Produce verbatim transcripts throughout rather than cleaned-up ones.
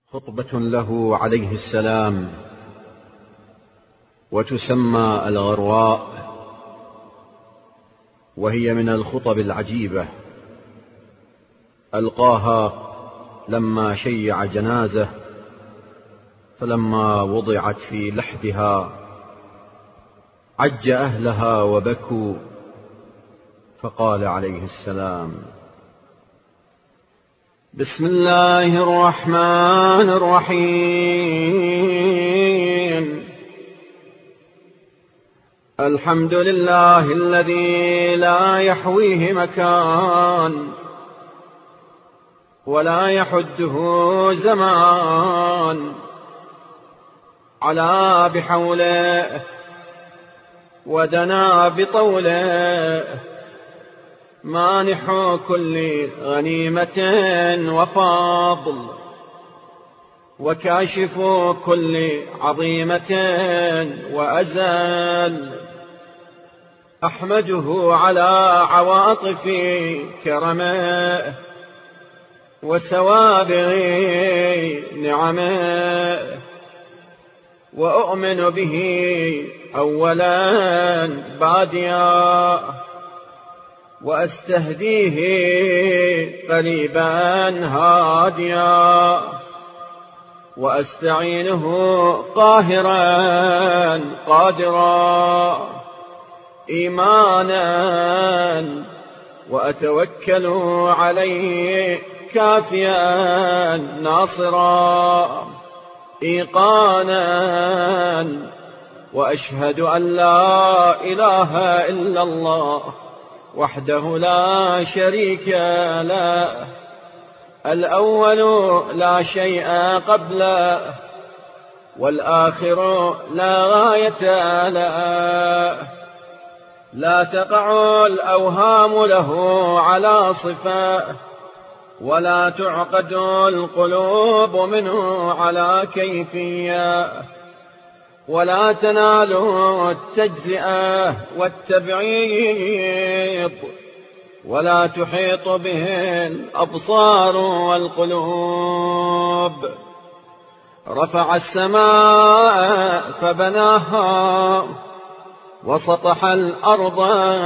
خطبة له عليه السلام، وتسمى الغرواء، وهي من الخطب العجيبة ألقاها لما شيع جنازة، فلما وضعت في لحدها عج أهلها وبكوا، فقال عليه السلام: بسم الله الرحمن الرحيم، الحمد لله الذي لا يحويه مكان ولا يحده زمان، علا بحوله ودنا بطوله، مانح كل غنيمة وفضل، وكاشف كل عظيمة وأزل. أحمده على عواطف كرمه وسوابغ نعمه، وأؤمن به أولا باديا، وأستهديه قريبا هاديا، وأستعينه قاهرا قادرا إيمانا، وأتوكل عليه كافيا ناصرا إيقانا، وأشهد أن لا إله إلا الله وحده لا شريك له، الأول لا شيء قبله، والآخر لا غاية له، لا تقع الأوهام له على صفة، ولا تعقد القلوب منه على كيفية، ولا تنال التجزئة والتبعيض، ولا تحيط به الأبصار والقلوب. رفع السماء فبناها، وسطح الأرض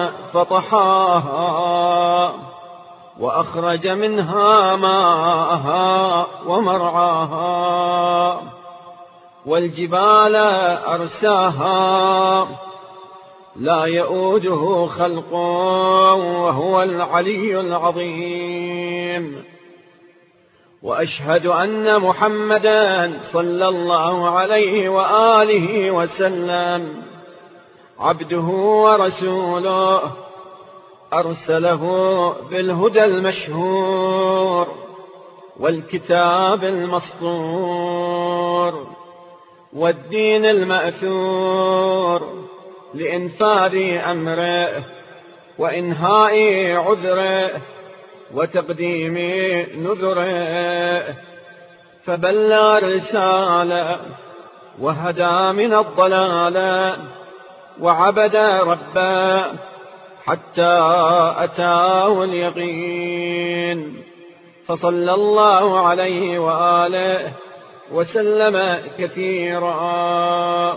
فطحاها، وأخرج منها ماءها ومرعاها، والجبال أرساها، لا يؤوده خلقه وهو العلي العظيم. وأشهد أن محمدا صلى الله عليه وآله وسلم عبده ورسوله، أرسله بالهدى المشهور والكتاب المسطور والدين المأثور، لإنفاذ أمره وإنهاء عذره وتقديم نذره، فبلغ الرسالة وهدى من الضلال، وعبد ربه حتى أتاه اليقين، فصلى الله عليه وآله وسلم كثيرا.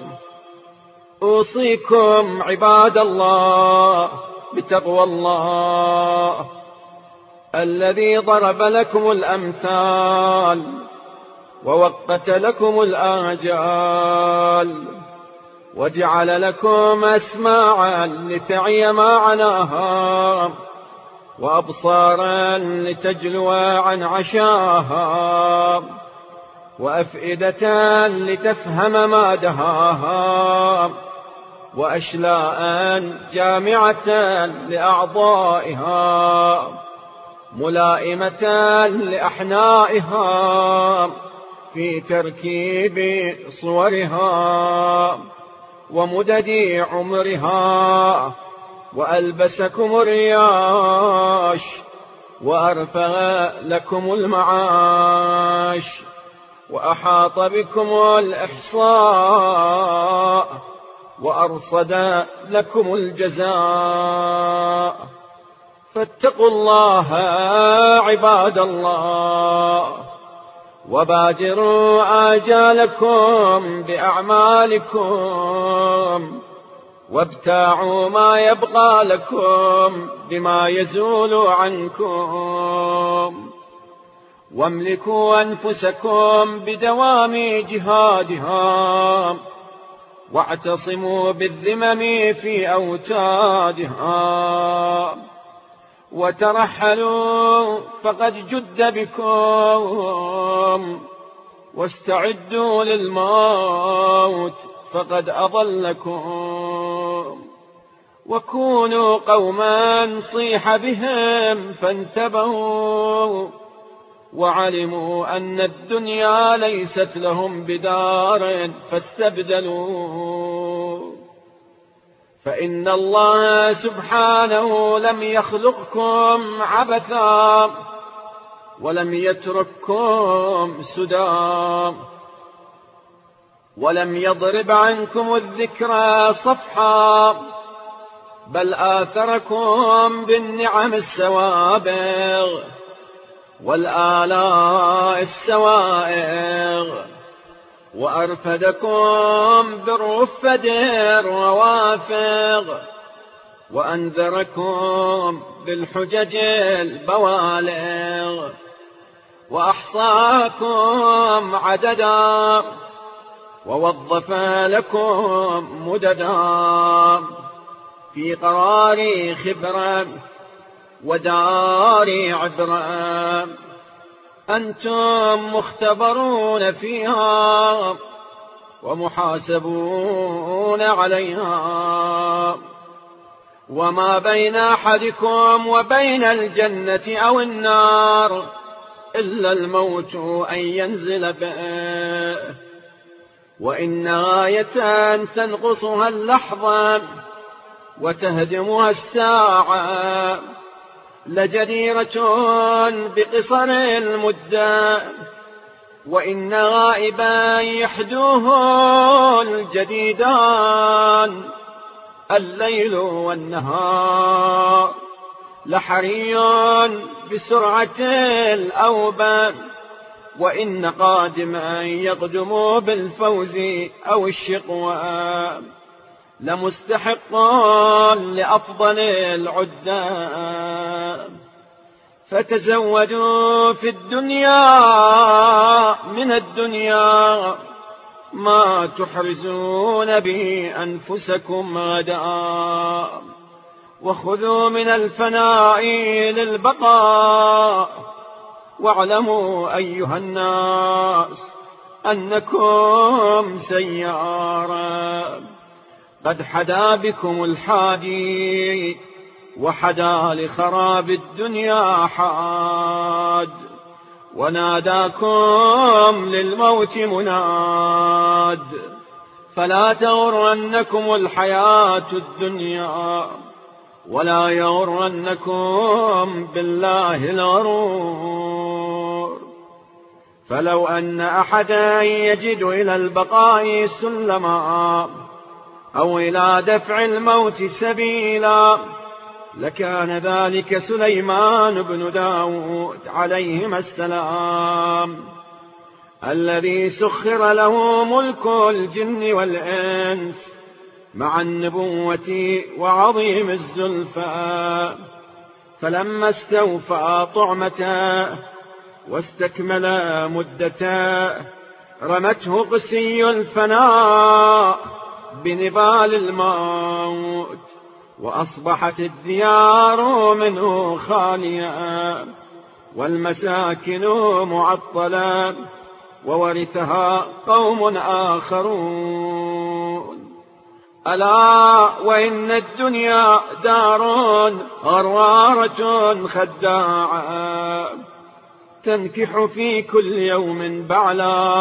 أوصيكم عباد الله بتقوى الله الذي ضرب لكم الأمثال ووقت لكم الآجال، وجعل لكم أسماعا لتعي معناها، وأبصارا لتجلو عن عشاها، وأفئدة لتفهم ما دهاها، وأشلاء جامعة لأعضائها، ملائمة لأحنائها في تركيب صورها ومدد عمرها، وألبسكم الرياش وأرفع لكم المعاش، وأحاط بكم الإحصاء وأرصد لكم الجزاء. فاتقوا الله عباد الله، وبادروا آجالكم بأعمالكم وابتاعوا ما يبقى لكم بما يزول عنكم، واملكوا أنفسكم بدوام جهادها، واعتصموا بالذمم في أوتادها، وترحلوا فقد جد بكم، واستعدوا للموت فقد أضلكم، وكونوا قوما صيح بهم فانتبهوا، وعلموا أن الدنيا ليست لهم بدار فاستبدلوا، فإن الله سبحانه لم يخلقكم عبثا ولم يترككم سدى، ولم يضرب عنكم الذكرى صفحا، بل آثركم بالنعم السوابغ والآلاء السوائغ، وأرفدكم بالرفد الروافغ، وأنذركم بالحجج البوالغ، وأحصاكم عددا، ووظف لكم مددا في قرار خبرة ودار عبرة، أنتم مختبرون فيها ومحاسبون عليها، وما بين أحدكم وبين الجنة أو النار إلا الموت أن ينزل به، وإن آية تنقصها اللحظة وتهدمها الساعة لجديرة بقصر المدة، وإن غائبا يحدوه الجديدان الليل والنهار لحري بسرعة الأوبة، وإن قادما يقدم بالفوز أو الشقوى لمستحق لأفضل العدة، فتزودوا في الدنيا من الدنيا ما تحرزون به أنفسكم غدا، وخذوا من الفناء للبقاء، واعلموا أيها الناس أنكم سيارة قد حدا بكم الحادي، وحدا لخراب الدنيا حاد، وناداكم للموت مناد، فلا تغرنكم الحياة الدنيا، ولا يغرنكم بالله الغرور. فلو أن أحدا يجد إلى البقاء سلما أو إلى دفع الموت سبيلا لكان ذلك سليمان بن داود عليهما السلام، الذي سخر له ملك الجن والإنس مع النبوة وعظيم الزلفى، فلما استوفى طعمته واستكمل مدته رمته قسي الفناء بنبال الموت، وأصبحت الديار منه خالية والمساكن معطلة، وورثها قوم آخرون. ألا وإن الدنيا دار غرارة خداعة تنكح في كل يوم بعلا،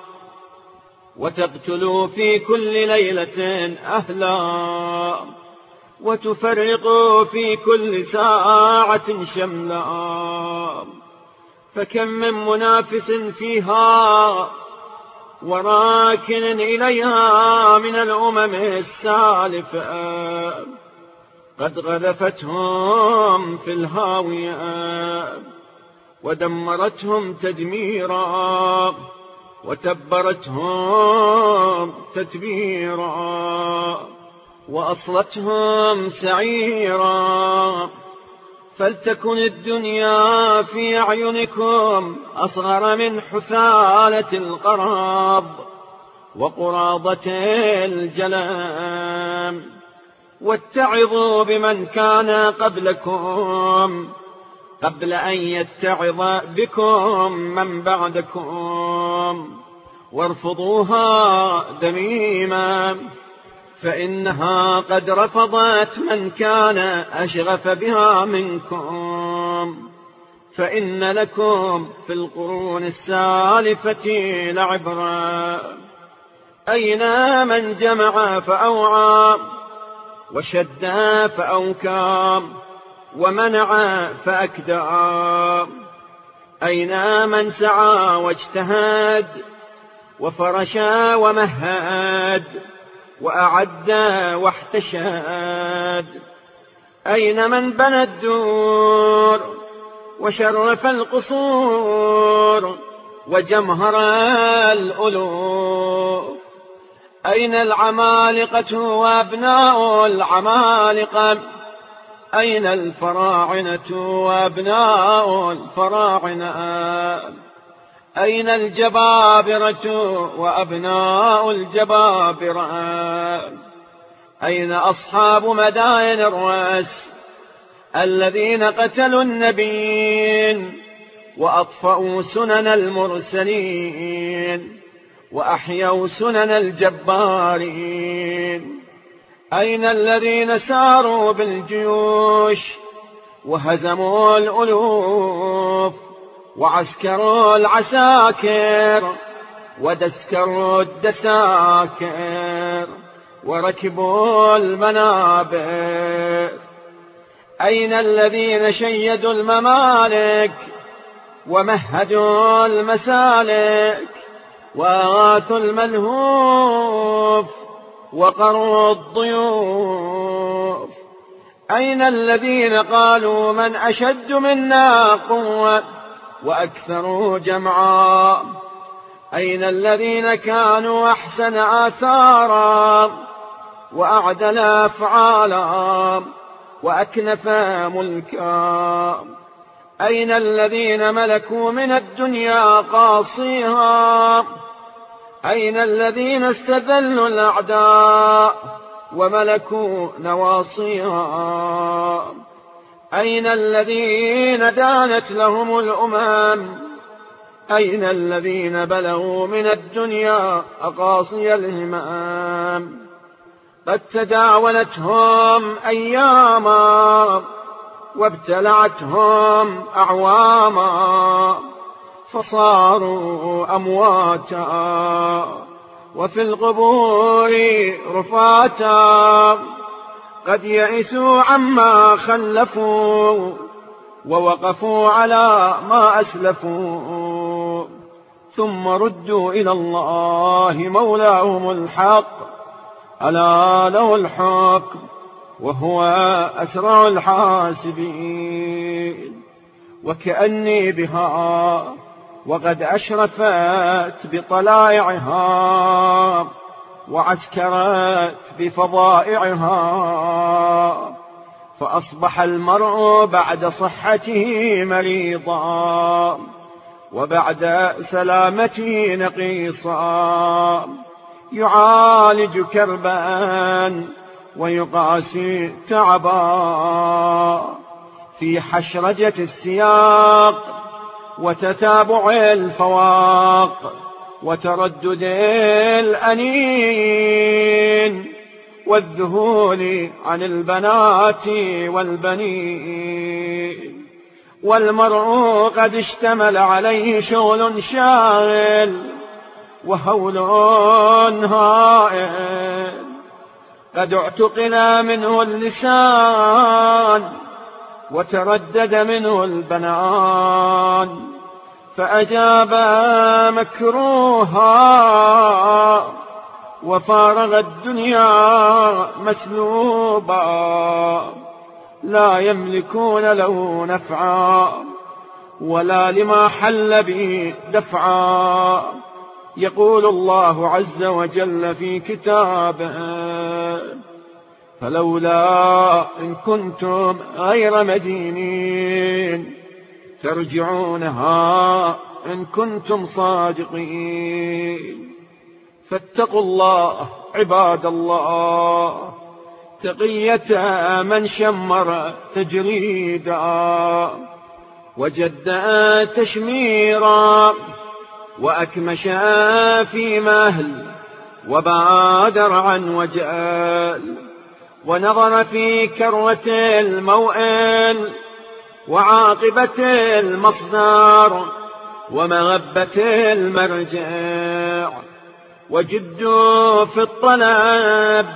وتقتل في كل ليلة أهلا، وتفرق في كل ساعة شملا، فكم من منافس فيها وراكن إليها من الأمم السالفة قد غذفتهم في الهاوية، ودمرتهم تدميرا وتبرتهم تتبيرا وأصلتهم سعيرا. فلتكن الدنيا في أعينكم أصغر من حثالة القراب وقراضة الجلام، واتعظوا بمن كان قبلكم قبل أن يتعظ بكم من بعدكم، وارفضوها ذميما، فإنها قد رفضت من كان أشغف بها منكم. فإن لكم في القرون السالفة لعبرة. أين من جمع فأوعى وشد فأوكى ومنع فأكدى؟ أين من سعى واجتهد وفرش ومهد وأعد واحتشد؟ أين من بنى الدور وشرف القصور وجمهر الألوف؟ أين العمالقة وأبناء العمالقة؟ أين الفراعنة وأبناء الفراعنة؟ أين الجبابرة وأبناء الجبابرة؟ أين أصحاب مدائن الرأس الذين قتلوا النبيين وأطفأوا سنن المرسلين وأحيوا سنن الجبارين؟ أين الذين ساروا بالجيوش وهزموا الألوف وعسكروا العساكر ودسكروا الدساكر وركبوا المنابر؟ أين الذين شيدوا الممالك ومهدوا المسالك وآثوا الملهوف وقروا الضيوف؟ أين الذين قالوا من أشد منا قوة وأكثر جمعا؟ أين الذين كانوا أحسن آثارا وأعدل أفعالا وأكنف ملكا؟ أين الذين ملكوا من الدنيا قاصيها؟ أين الذين استذلوا الأعداء وملكوا نواصيها؟ أين الذين دانت لهم الأمم؟ أين الذين بلغوا من الدنيا أقاصي الهمام؟ قد تداولتهم أياما وابتلعتهم أعواما، فصاروا أمواتا وفي القبور رفاتا. قد يئسوا عما خلفوا ووقفوا على ما أسلفوا، ثم ردوا إلى الله مولاهم الحق، ألا له الحكم وهو أسرع الحاسبين. وكأني بها وقد أشرفت بطلائعها وعسكرت بفضائعها، فأصبح المرء بعد صحته مريضا وبعد سلامته نقيصا، يعالج كربا ويقاسي تعبا، في حشرجة السياق وتتابع الفواق وتردد الأنين والذهول عن البنات والبنين. والمرء قد اشتمل عليه شغل شاغل وهول هائل، قد اعتقل منه اللسان وتردد منه البنان، فأجاب مكروها وفارغ الدنيا مسلوبا، لا يملكون له نفعا ولا لما حل به دفعا. يقول الله عز وجل في كتابه: فلولا إن كنتم غير مدينين ترجعونها إن كنتم صادقين. فاتقوا الله عباد الله تقية من شمر تجريدا وجد تشميرا وأكمش في مهل وبادر عن وجال ونظر في كروة الموئل وعاقبة المصدر ومغبة المرجع وجدوا في الطلب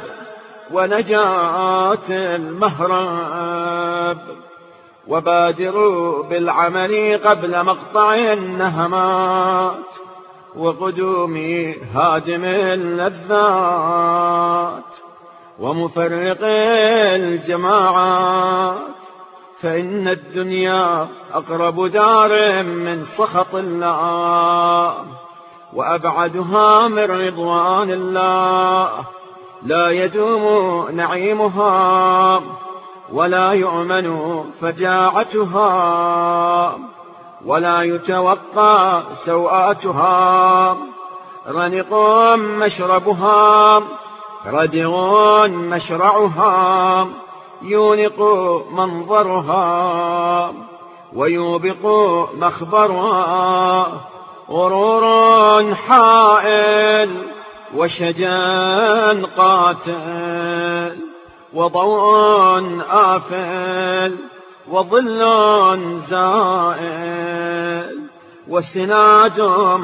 ونجاة المهرب وبادروا بالعمل قبل مقطع النهمات وقدوم هادم اللذات ومفرق الجماعات، فإن الدنيا أقرب دار من سخط الله وأبعدها من رضوان الله، لا يدوم نعيمها ولا يؤمن فجاعتها ولا يتوقى سوءاتها، رنق مشربها ردغ مشرعها، يونق منظرها ويوبق مخبرها، غرور حائل وشجان قاتل وضوء آفل وظل زائل وسناد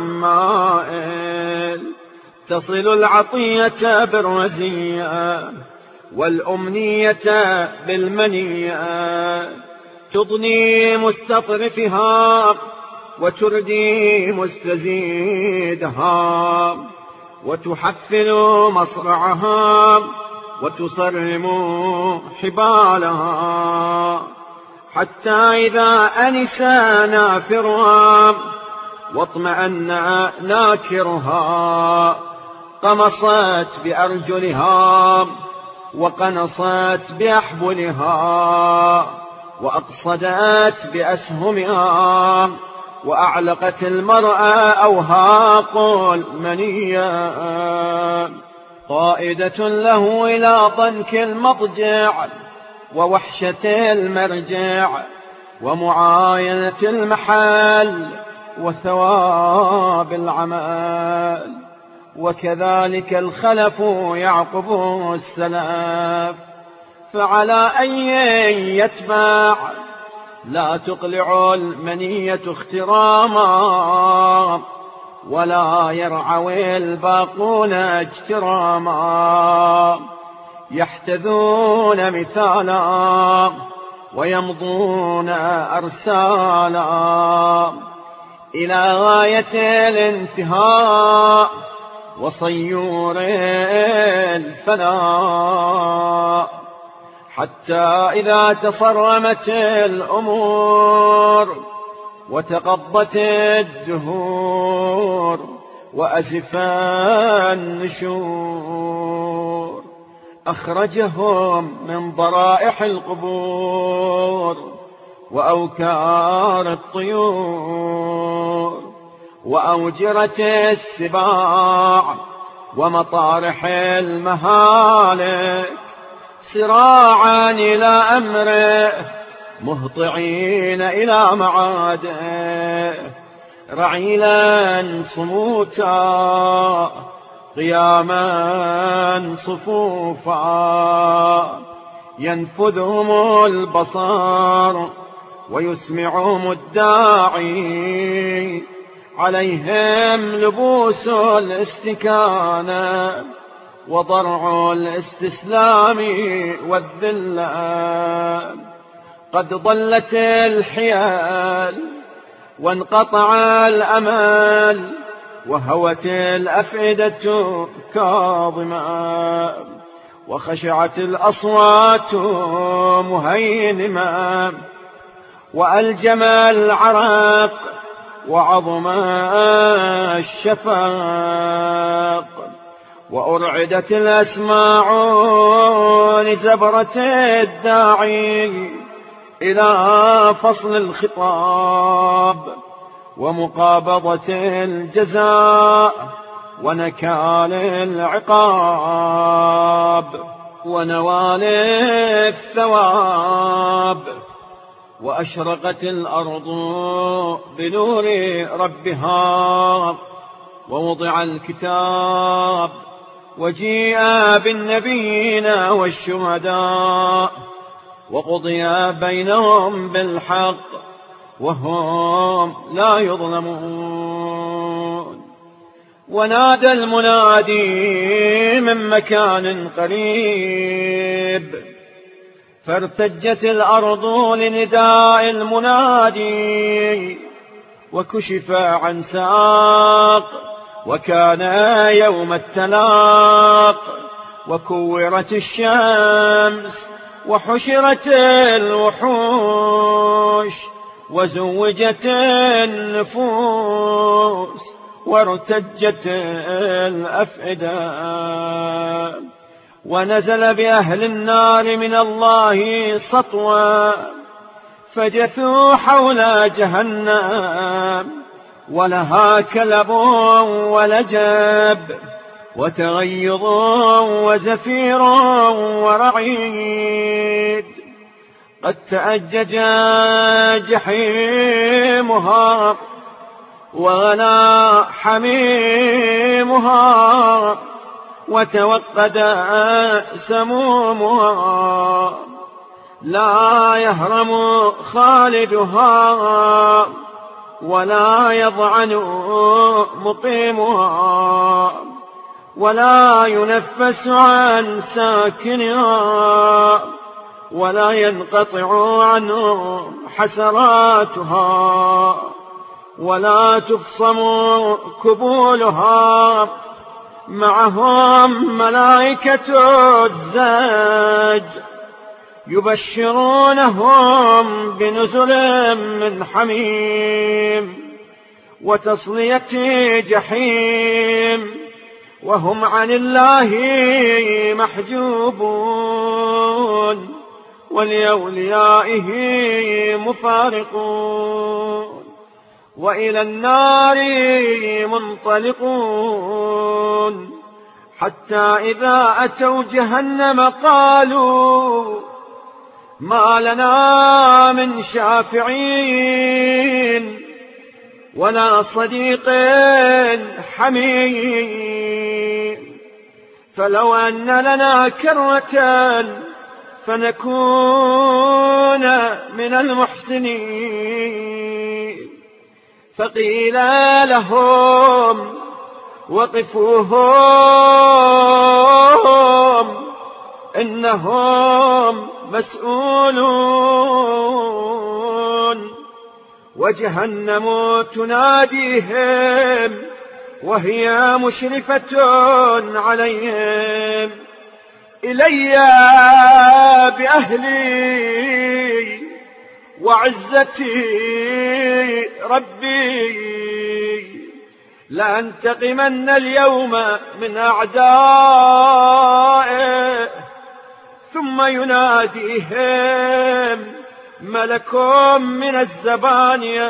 مائل، تصل العطية بالرزية والأمنية بالمنية، تضني مستطرفها وتردي مستزيدها، وتحفل مصرعها وتصرم حبالها، حتى إذا أنس نافرها واطمأن ناكرها قمصت بأرجلها وقنصت بأحبلها وأقصدت بأسهمها، وأعلقت المرأة أوهاق المنية، قائدة له إلى ضنك المضجع ووحشة المرجع ومعاينة المحل وثواب العمل. وكذلك الخلف يعقب السلف، فعلى أي يتبع لا تقلع المنية اختراما ولا يرعوي الباقون اجتراما، يحتذون مثالا ويمضون أرسالا إلى غاية الانتهاء وصيور الفناء، حتى إذا تصرمت الأمور وتقضت الدهور وأزفا النشور، أخرجهم من ضرائح القبور وأوكار الطيور وأوجرة السباع ومطارح المهالك، سراعا إلى أمره مهطعين إلى معاده، رعيلا صموتا قياما صفوفا، ينفذهم البصر ويسمعهم الداعي، عليهم لبوس الاستكانة وضرع الاستسلام والذلة، قد ضلت الحيل وانقطع الأمل وهوت الأفئدة كاظمة وخشعت الأصوات مهينمة وألجم العرق وعظم الشفاق، وأرعدت الأسماع لزبرة الداعي إلى فصل الخطاب ومقابضة الجزاء ونكال العقاب ونوال الثواب. وأشرقت الأرض بنور ربها، ووضع الكتاب، وجيء بالنبيين والشهداء، وقضي بينهم بالحق وهم لا يظلمون. ونادى المنادي من مكان قريب، فارتجت الأرض لنداء المنادي، وكشف عن ساق، وكان يوم التلاق، وكورت الشمس، وحشرت الوحوش، وزوجت النفوس، وارتجت الأفئدة. ونزل بأهل النار من الله سطوا، فجثوا حول جهنم، ولها كلب ولجب، وتغيظ وزفير ورعيد. قد تأجج جحيمها، وغلا حميمها، وتوقد سمومها. لا يهرم خالدها، ولا يضعن مقيمها، ولا ينفس عن ساكنها، ولا ينقطع عنه حسراتها، ولا تفصم كبولها. معهم ملائكة الزاج يبشرونهم بنزل من حميم وتصلية جحيم، وهم عن الله محجوبون، ولأوليائه مفارقون، وإلى النار منطلقون. حتى إذا أتوا جهنم قالوا ما لنا من شافعين ولا صديق حميم، فلو أن لنا كرة فنكون من المحسنين. فقيل لهم وقفوهم إنهم مسؤولون. وجهنم تناديهم وهي مشرفة عليهم: إلي بأهلي وعزتي ربي لأنتقمن اليوم من أعدائه. ثم يناديهم ملك من الزبانية،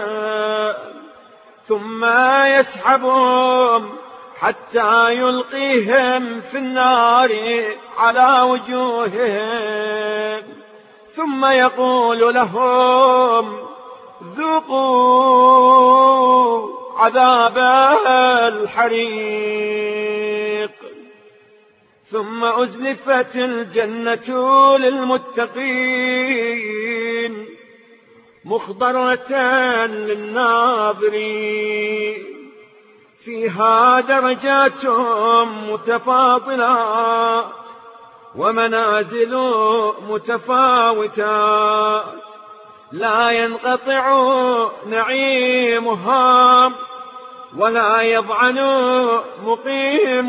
ثم يسحبهم حتى يلقيهم في النار على وجوههم، ثم يقول لهم ذوقوا عذاب الحريق. ثم أزلفت الجنة للمتقين مخضرة للناظرين، فيها درجات متفاضلات ومنازل متفاوتات، لا ينقطع نعيمها ولا يضعن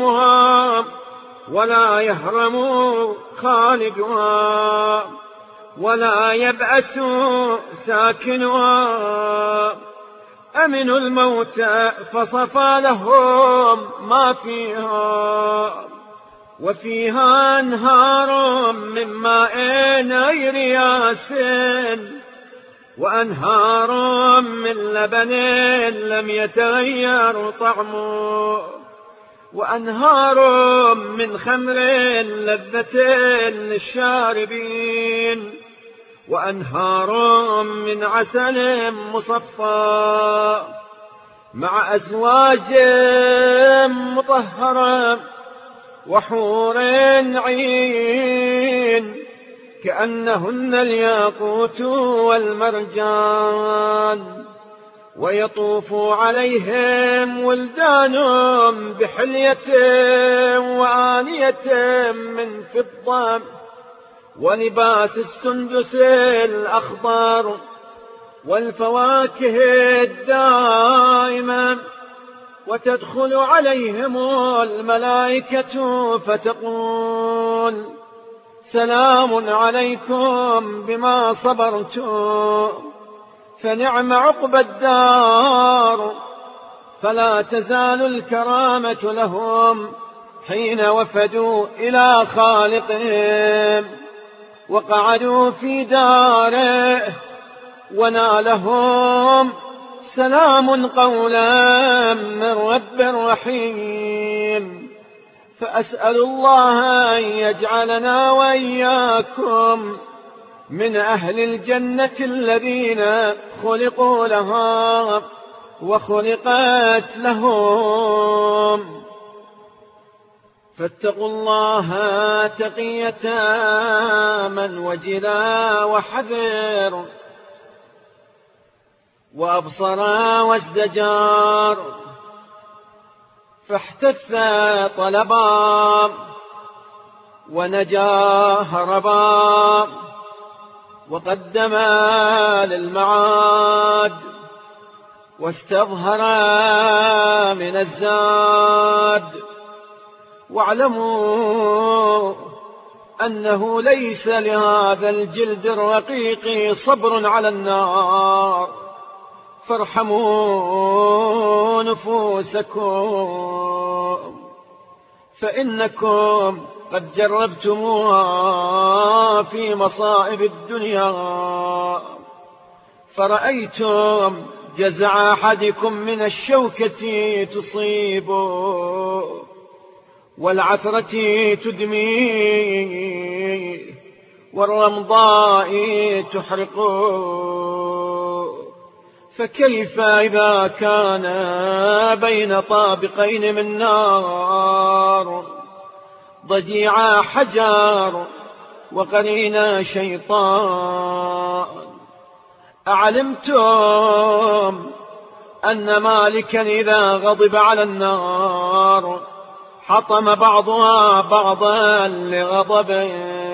مقيمها ولا يهرم خالدها. ولا يبأس ساكنها. أمنوا الموت فصفى لهم ما فيها، وفيها أنهار من ماء غير ياس، وأنهار من لبن لم يتغير طعمه، وأنهار من خمر لذة للشاربين، وأنهار من عسل مصفى مع أزواج مطهرة وحور عين كأنهن الياقوت والمرجان. ويطوف عليهم ولدان بحلية وآنية من فضة، ولباس السندس الأخضر والفواكه الدائمة. وتدخل عليهم الملائكة فتقول سلام عليكم بما صبرتم فنعم عقبى الدار. فلا تزال الكرامة لهم حين وفدوا إلى خالقهم وقعدوا في داره، ونالهم سلام قولا من رب رحيم. فأسأل الله أن يجعلنا وإياكم من أهل الجنة الذين خلقوا لها وخلقت لهم. فاتقوا الله تقية من وجلا وحذر، وأبصر وازدجار، فاحتث طلبا ونجا هربا، وقدم للمعاد واستظهر من الزاد. واعلموا أنه ليس لهذا الجلد الرقيق صبر على النار، فارحموا نفوسكم، فإنكم قد جربتموها في مصائب الدنيا، فرأيتم جزع أحدكم من الشوكة تصيب والعثرة تدمي والرمضاء تحرق، فكيف إذا كان بين طابقين من نار ضجيع حجار وقرين شيطان. أعلمتم أن مالكا إذا غضب على النار حطم بعضها بعضا لغضبه،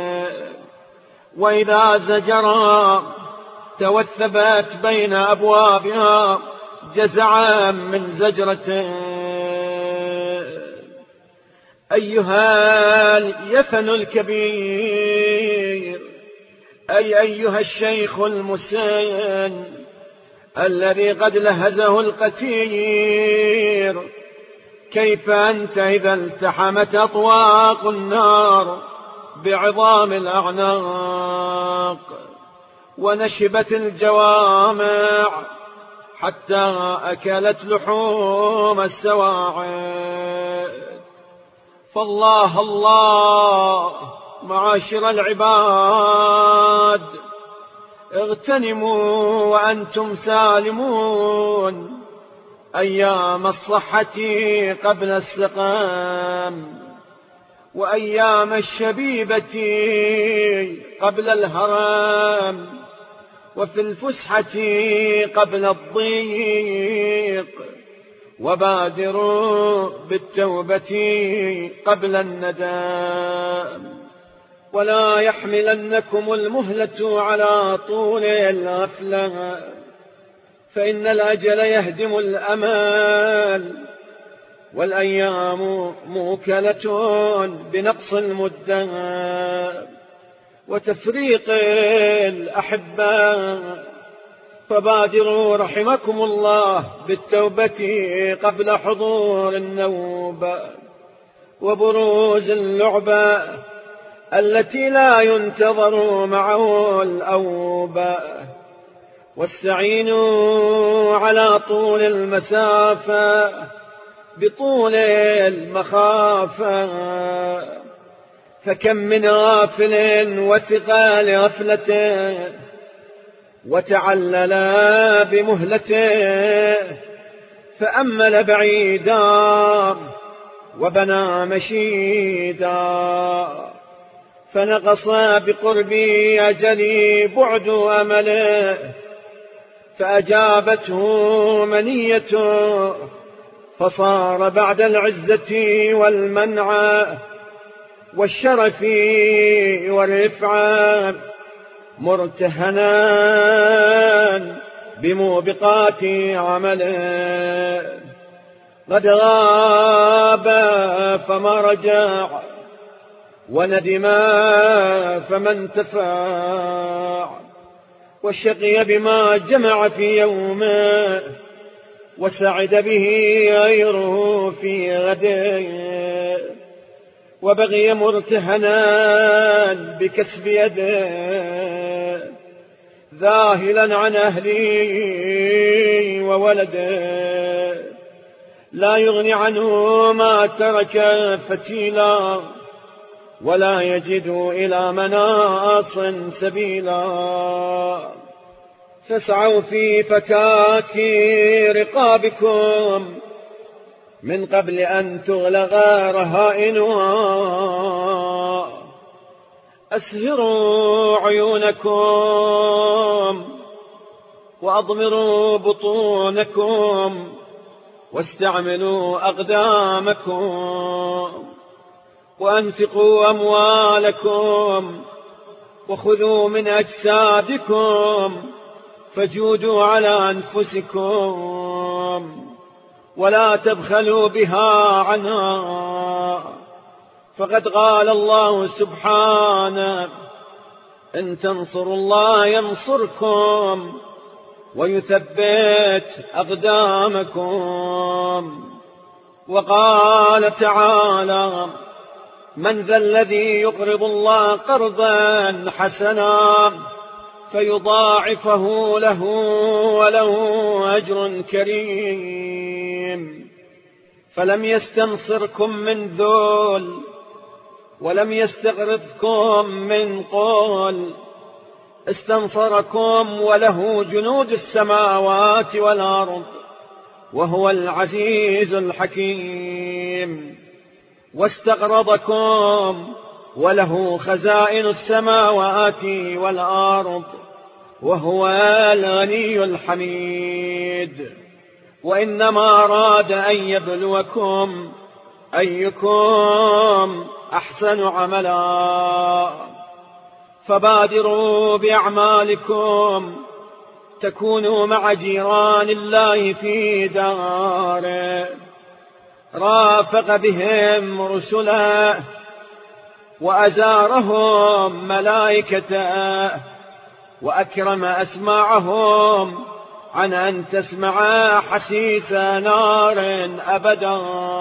وإذا زجرا توثبت بين أبوابها جزعا من زجرته. أيها اليفن الكبير، أي أيها الشيخ المسن الذي قد لهزه القتير، كيف أنت إذا التحمت أطواق النار بعظام الأعناق ونشبت الجوامع حتى أكلت لحوم السواعد؟ فالله الله معاشر العباد، اغتنموا وأنتم سالمون أيام الصحة قبل السقام، وأيام الشبيبة قبل الهرم، وفي الفسحة قبل الضيق، وبادروا بالتوبة قبل الندام. ولا يحملنكم المهلة على طول الغفلة، فإن الأجل يهدم الأمال، والأيام موكلة بنقص المدة. وتفريق الأحبة، فبادروا رحمكم الله بالتوبة قبل حضور النوبة وبروز اللعبة التي لا ينتظر معه الأوبة. واستعينوا على طول المسافة بطول المخافة، فكم من غافل وثقال غفلته وتعلل بمهلته، فأمل بعيدا وبنى مشيدا، فنقص بقربي أجلي بعد أمله، فأجابته منيته، فصار بعد العزة والمنع والشرف والرفعة مرتهنا بموبقات عمله. قد غاب فما رجع، وندم فما انتفع، والشقي بما جمع في يومه، وسعد به غيره في غده، وبغي مرتهنا بكسب يده، ذاهلا عن أهله وولده، لا يغني عنه ما ترك فتيلا، ولا يجد إلى مناص سبيلا. فاسعوا في فكاك رقابكم من قبل أن تغلق رهائنها، أسهروا عيونكم وأضمروا بطونكم، واستعملوا أقدامكم، وأنفقوا أموالكم، وخذوا من أجسادكم، فجودوا على أنفسكم، ولا تبخلوا بها عنها. فقد قال الله سبحانه: إن تنصروا الله ينصركم ويثبت أقدامكم. وقال تعالى: من ذا الذي يقرض الله قرضا حسنا فيضاعفه له وله أجر كريم. فلم يستنصركم من ذل، ولم يستغرضكم من قول، استنصركم وله جنود السماوات والأرض، وهو العزيز الحكيم. واستقرضكم وله خزائن السماوات والأرض، وهو الغني الحميد. وإنما أراد أن يبلوكم أيكم أحسن عملا، فبادروا بأعمالكم تكونوا مع جيران الله في داره، رافق بهم رسله، وأزارهم ملائكته، وأكرم أسماعهم عن أن تسمع حسيس نار أبدا،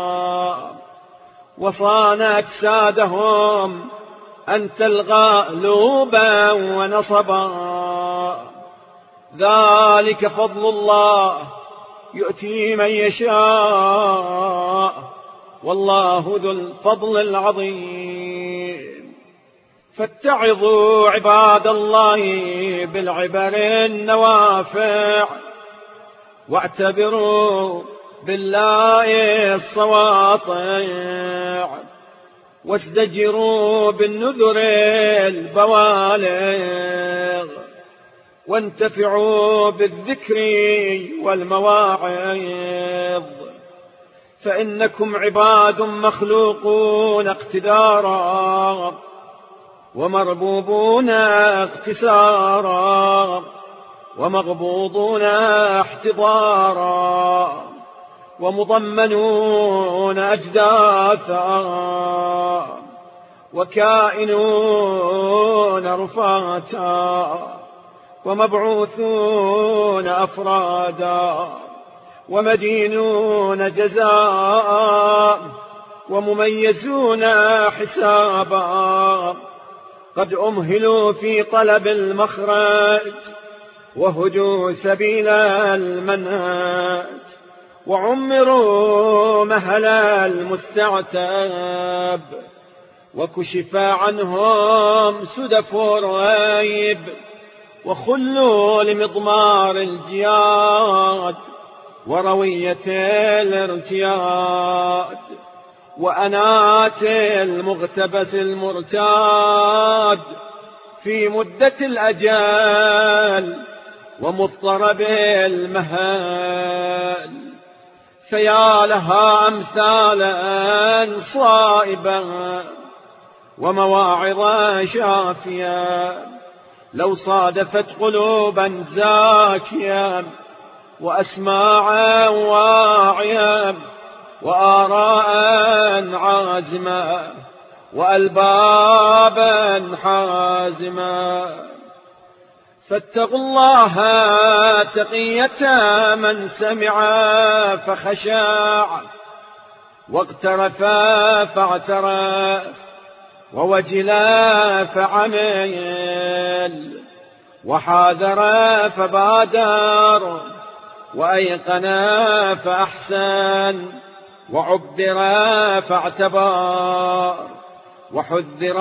وصان أجسادهم أن تلغى لوبا ونصبا. ذلك فضل الله يؤتي من يشاء، والله ذو الفضل العظيم. فاتعظوا عباد الله بالعبر النوافع، واعتبروا بالله الصواطع، وازدجروا بالنذر البوالغ، وانتفعوا بالذكر والمواعظ، فإنكم عباد مخلوقون اقتدارا، ومربوبون اقتسارا، ومغبوضون احتضارا، ومضمنون أجداثا، وكائنون رفاتا، ومبعوثون أفرادا، ومدينون جزاء، ومميزون حسابا، قد أمهلوا في طلب المخرج وهدوا سبيل المنهج، وعمروا مهل المستعتب، وكشف عنهم سدف الريب، وخلوا لمضمار الجياد وروية الارتياد، وأنات المغتبس المرتاد في مدة الأجال ومضطرب المهال. فيا لها أمثالا صائبة ومواعظ شافية، لو صادفت قلوبا زاكية وأسماعا واعية وآراء عازمة وألبابا حازمة. فاتقوا الله تقية من سمع فخشع، واقترف فاعترف، ووجلا فعمل، وحاذر فبادر، وأيقن فأحسن، وعبر فاعتبر، وحذر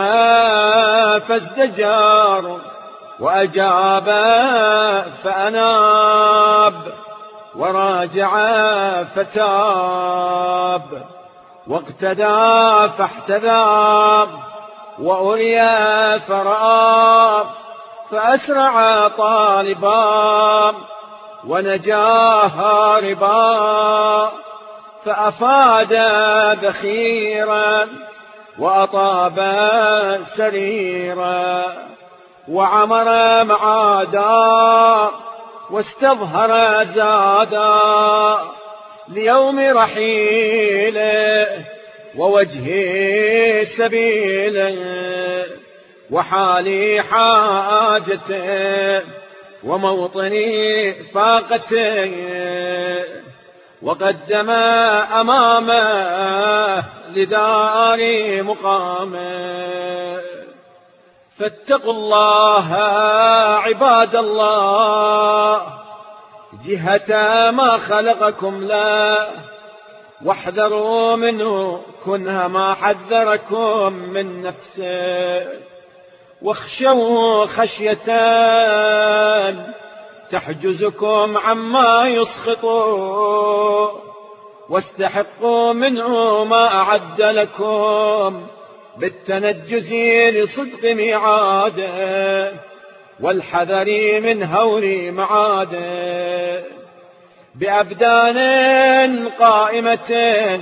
فازدجر، وأجاب فأناب، وراجع فتاب، واقتدى فاحتذى، وأريا فرأى، فأسرع طالبا ونجا هاربا، فأفاد بخيرا وأطاب سريرا، وعمر معادا واستظهر زادا، ليوم رحيله ووجه سبيله، وحالي حاجته وموطني فاقته، وقدم أمامه لدار مقامه. فاتقوا الله عباد الله جهة ما خلقكم له، واحذروا منه كنه ما حذركم من نفسه، واخشوا خشية تحجزكم عما يسخطوا، واستحقوا منه ما أعد لكم بالتنجز لصدق ميعاده، والحذر من هول معاده، بأبدان قائمة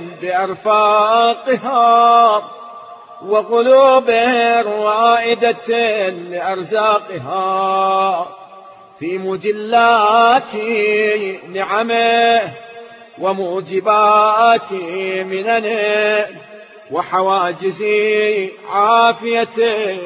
بأرفاقها، وقلوب رائدة لأرزاقها، في مجلات نعمه وموجبات مننه وحواجز عافيته،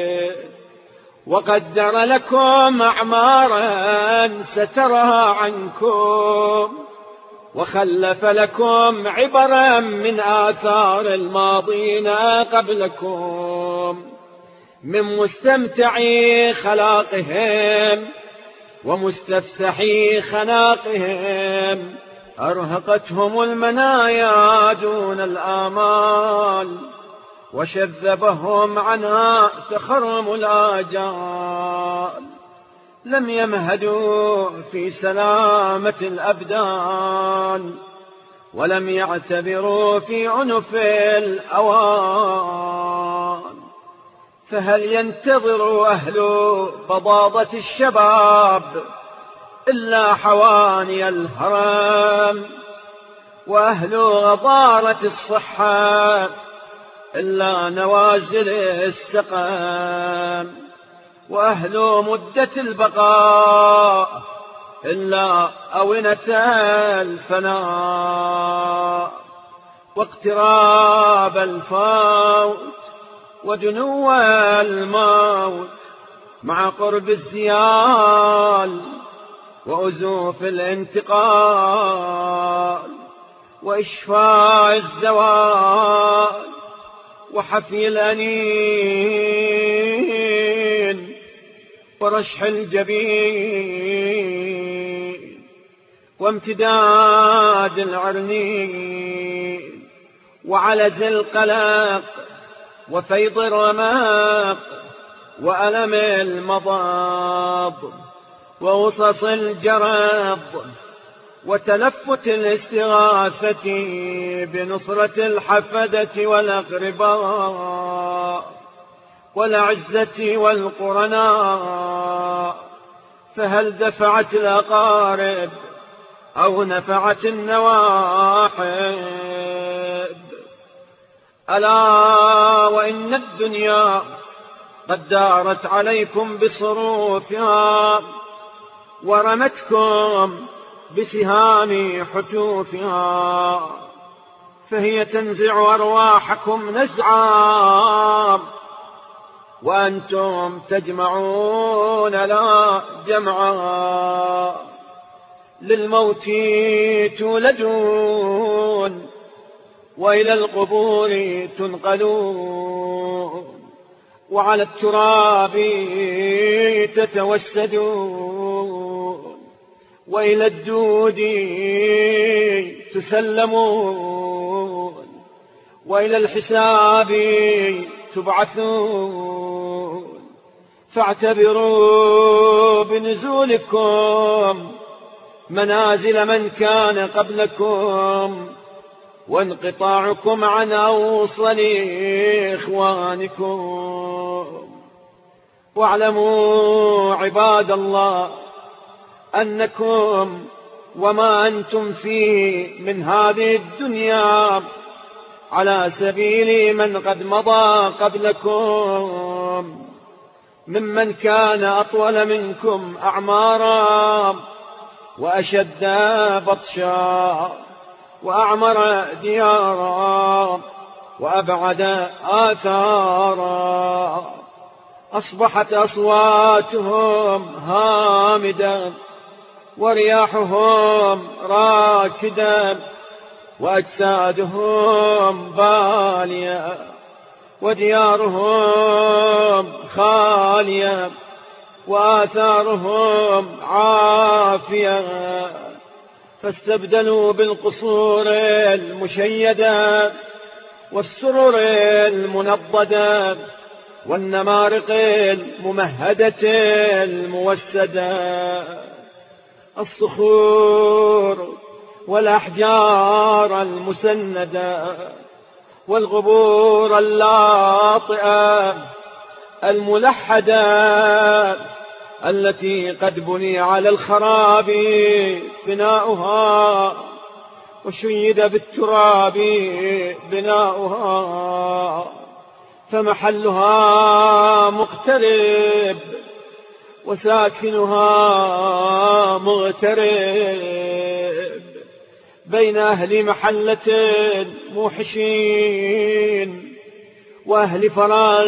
وقدر لكم أعمارا سترها عنكم، وخلف لكم عبرا من آثار الماضين قبلكم، من مستمتعي خلاقهم ومستفسحي خناقهم، أرهقتهم المنايا دون الآمال، وشذبهم عنها تخرم الآجال، لم يمهدوا في سلامة الأبدان، ولم يعتبروا في عنف الأوان. فهل ينتظر أهل بضاضة الشباب إلا حواني الهرم، وأهل غضارة الصحة إلا نوازل السقم، وأهل مدة البقاء إلا أونة الفناء، واقتراب الفوت ودنو الموت مع قرب الزيال وأزوف الانتقال وإشفاء الزوال وحفي الأنين ورشح الجبين وامتداد العرنين وعلز القلق وفيض الرماق وألم المضاض وغصص الجرب وتلفت الاستغاثة بنصرة الحفدة والأقرباء والأعزة والقرناء، فهل دفعت الأقارب أو نفعت النواحب؟ ألا وإن الدنيا قد دارت عليكم بصروفها ورمتكم بسهام حتوفها، فهي تنزع أرواحكم نزعا وأنتم تجمعون لا جمعا. للموت تولدون وإلى القبور تنقلون وعلى التراب تتوسدون وإلى الدود تسلمون وإلى الحساب تبعثون. فاعتبروا بنزولكم منازل من كان قبلكم وانقطاعكم عن أوصل إخوانكم. واعلموا عباد الله أنكم وما أنتم فيه من هذه الدنيا على سبيل من قد مضى قبلكم ممن كان أطول منكم أعمارا وأشد بطشا وأعمر ديارا وأبعد آثارا. أصبحت أصواتهم هامدا ورياحهم راكدا وأجسادهم بالية وديارهم خالية وآثارهم عافية، فاستبدلوا بالقصور المشيدة والسرر المنضدة والنمارق الممهدة الموسدة. الصخور والأحجار المسندة والغبور اللاطئة الملحدة التي قد بني على الخراب بناؤها وشيد بالتراب بناؤها، فمحلها مقترب وساكنها مغترب بين أهل محلة موحشين وأهل فراغ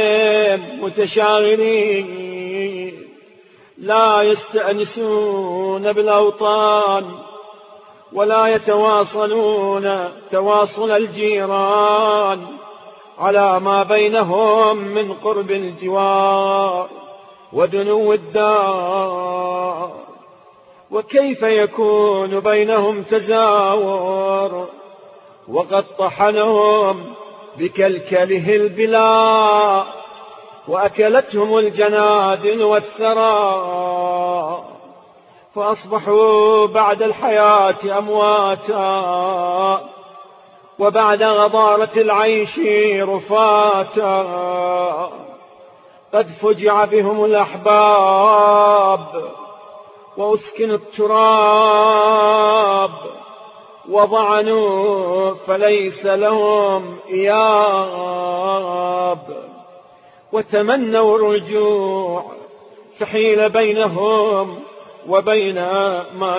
متشاغلين لا يستأنسون بالأوطان ولا يتواصلون تواصل الجيران على ما بينهم من قرب الجوار ودنو الدار. وكيف يكون بينهم تزاور وقد طحنهم بكلكله البلاء وأكلتهم الجنادل والثرى، فأصبحوا بعد الحياة أمواتا وبعد غضارة العيش رفاتا. قد فجع بهم الأحباب وأسكنوا التراب وضعنوا فليس لهم إياب، وتمنوا الرجوع فحيل بينهم وبين ما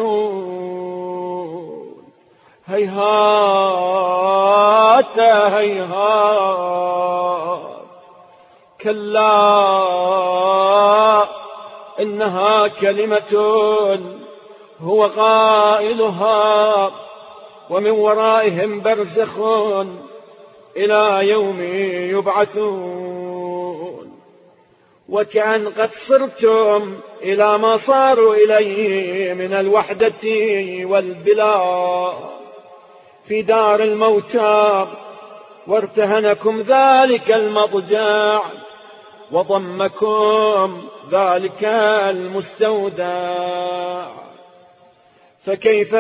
يشتهون. هيهات هيهات كلا إنها كلمة هو قائلها ومن ورائهم برزخ إلى يوم يبعثون. وكأن قد صرتم إلى ما صاروا إليه من الوحدة والبلاء في دار الموتى، وارتهنكم ذلك المضجع وضمكم ذلك المستودع. فكيف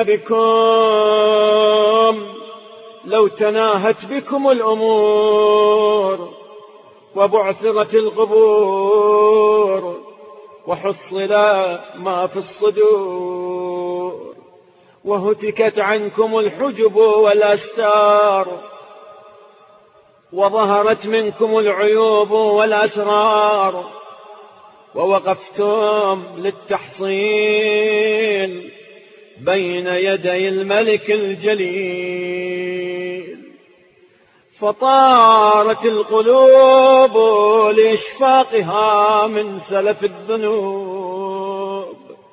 بكم لو تناهت بكم الأمور وبعثرت القبور وحصل ما في الصدور وهتكت عنكم الحجب والأستار وظهرت منكم العيوب والأسرار ووقفتم للتحصيل بين يدي الملك الجليل. فطارت القلوب لإشفاقها من سلف الذنوب،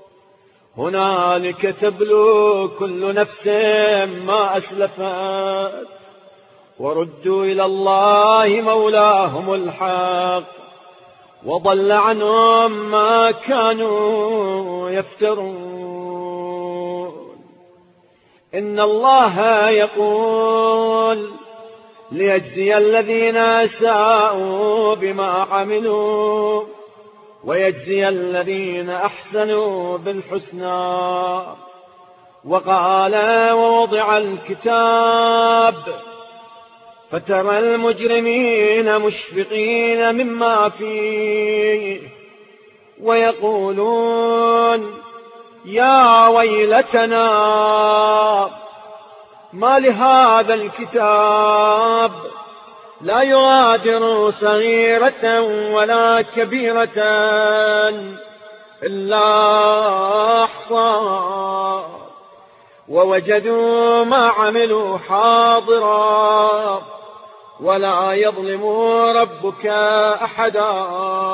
هنالك تبلو كل نفس ما أسلفت وردوا إلى الله مولاهم الحق وضل عنهم ما كانوا يفترون. إن الله يقول ليجزي الذين أساءوا بما عملوا ويجزي الذين أحسنوا بالحسنى. وقال ووضع الكتاب فترى المجرمين مشفقين مما فيه ويقولون يا ويلتنا ما لهذا الكتاب لا يغادر صغيرة ولا كبيرة إلا أحصاها ووجدوا ما عملوا حاضرا ولا يظلم ربك أحدا.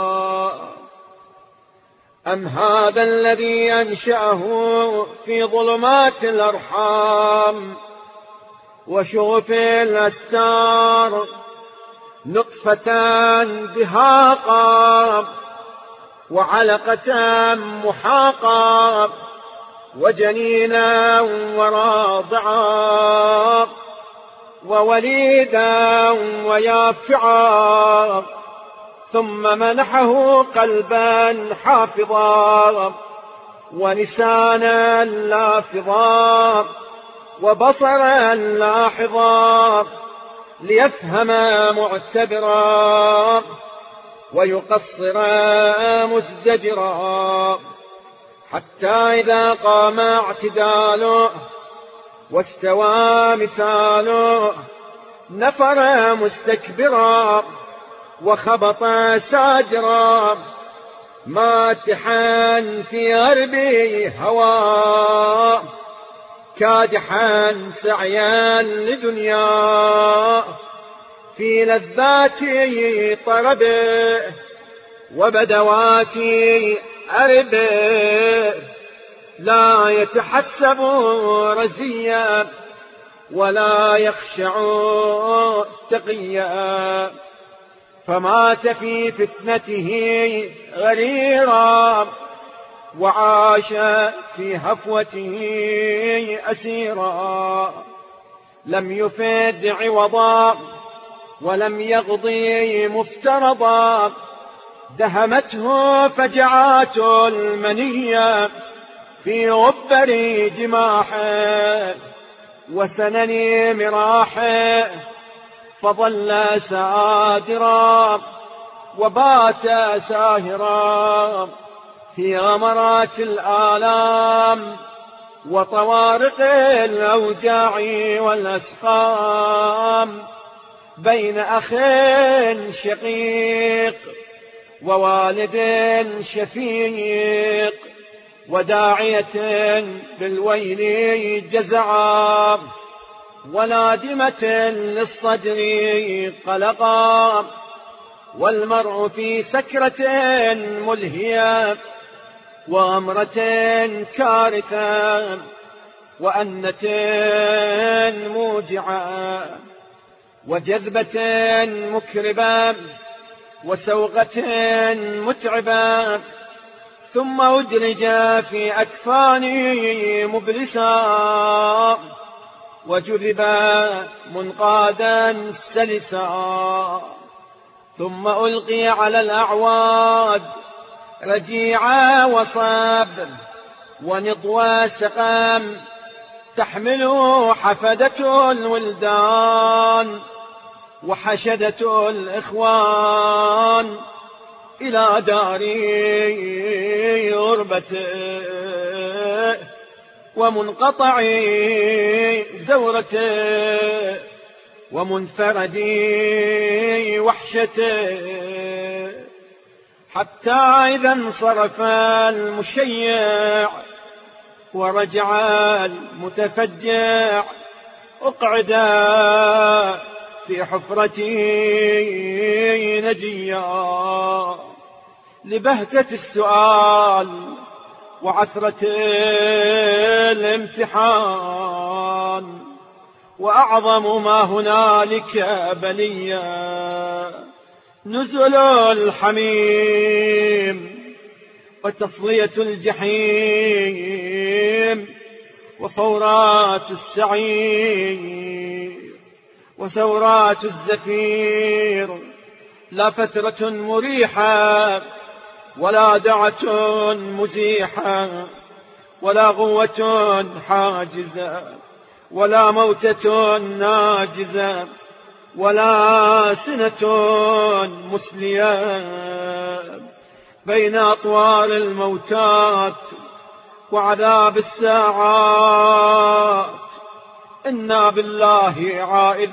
أم هذا الذي أنشأه في ظلمات الأرحام وشغف الأستار نطفة دهاقا وعلقة محاقا وجنينا وراضعا ووليدا ويافعا ثم منحه قلبا حافظا ولسانا لافظا وبصرا لاحظا ليفهم معتبرا ويقصر مزدجرا حتى إذا قام اعتداله واستوى مثاله نفر مستكبرا وخبط ساجرا ماتحا في غربه هوى كادحا سعيا لدنيا في لذاته طربه وبدواته أربه لا يتحسب رزيا ولا يخشع تقيا فمات في فتنته غريرا وعاش في هفوته أسيرا لم يفد عوضا ولم يغضي مفترضا دهمته فجعات المنية في غبر جماحه وسنن مراحه فظل سادرا وبات ساهرا في غمرات الآلام وطوارق الأوجاع والأسقام بين أخ شقيق ووالد شفيق وداعية بالويل جزعا ونادمة للصدر قلقا والمرء في سكرة ملهية، وأمرة كارثة، وأنة موجعة، وجذبة مكربة، وسوغة متعبة، ثم أدرج في أكفانه مبلسا، وجذب منقادا سلسا، ثم ألقي على الأعواد رجيعا وصاب، ونضوى سقام، تحمله حفدة الولدان وحشدة الإخوان إلى دار غربته ومنقطع زورته ومنفرد وحشته، حتى إذا انصرف المشيع ورجع المتفجع أقعد في حفرته نجيا، لبهتة السؤال وعثرة الامتحان، وأعظم ما هنالك بليا نزل الحميم، وتصلية الجحيم، وفورات السعير، وثورات الزفير، لا فترة مريحة، ولا دعة مزيحة، ولا غوة حاجزة، ولا موتة ناجزة، ولا سنة مسلية، بين أطوار الموتات وعذاب الساعات، إنا بالله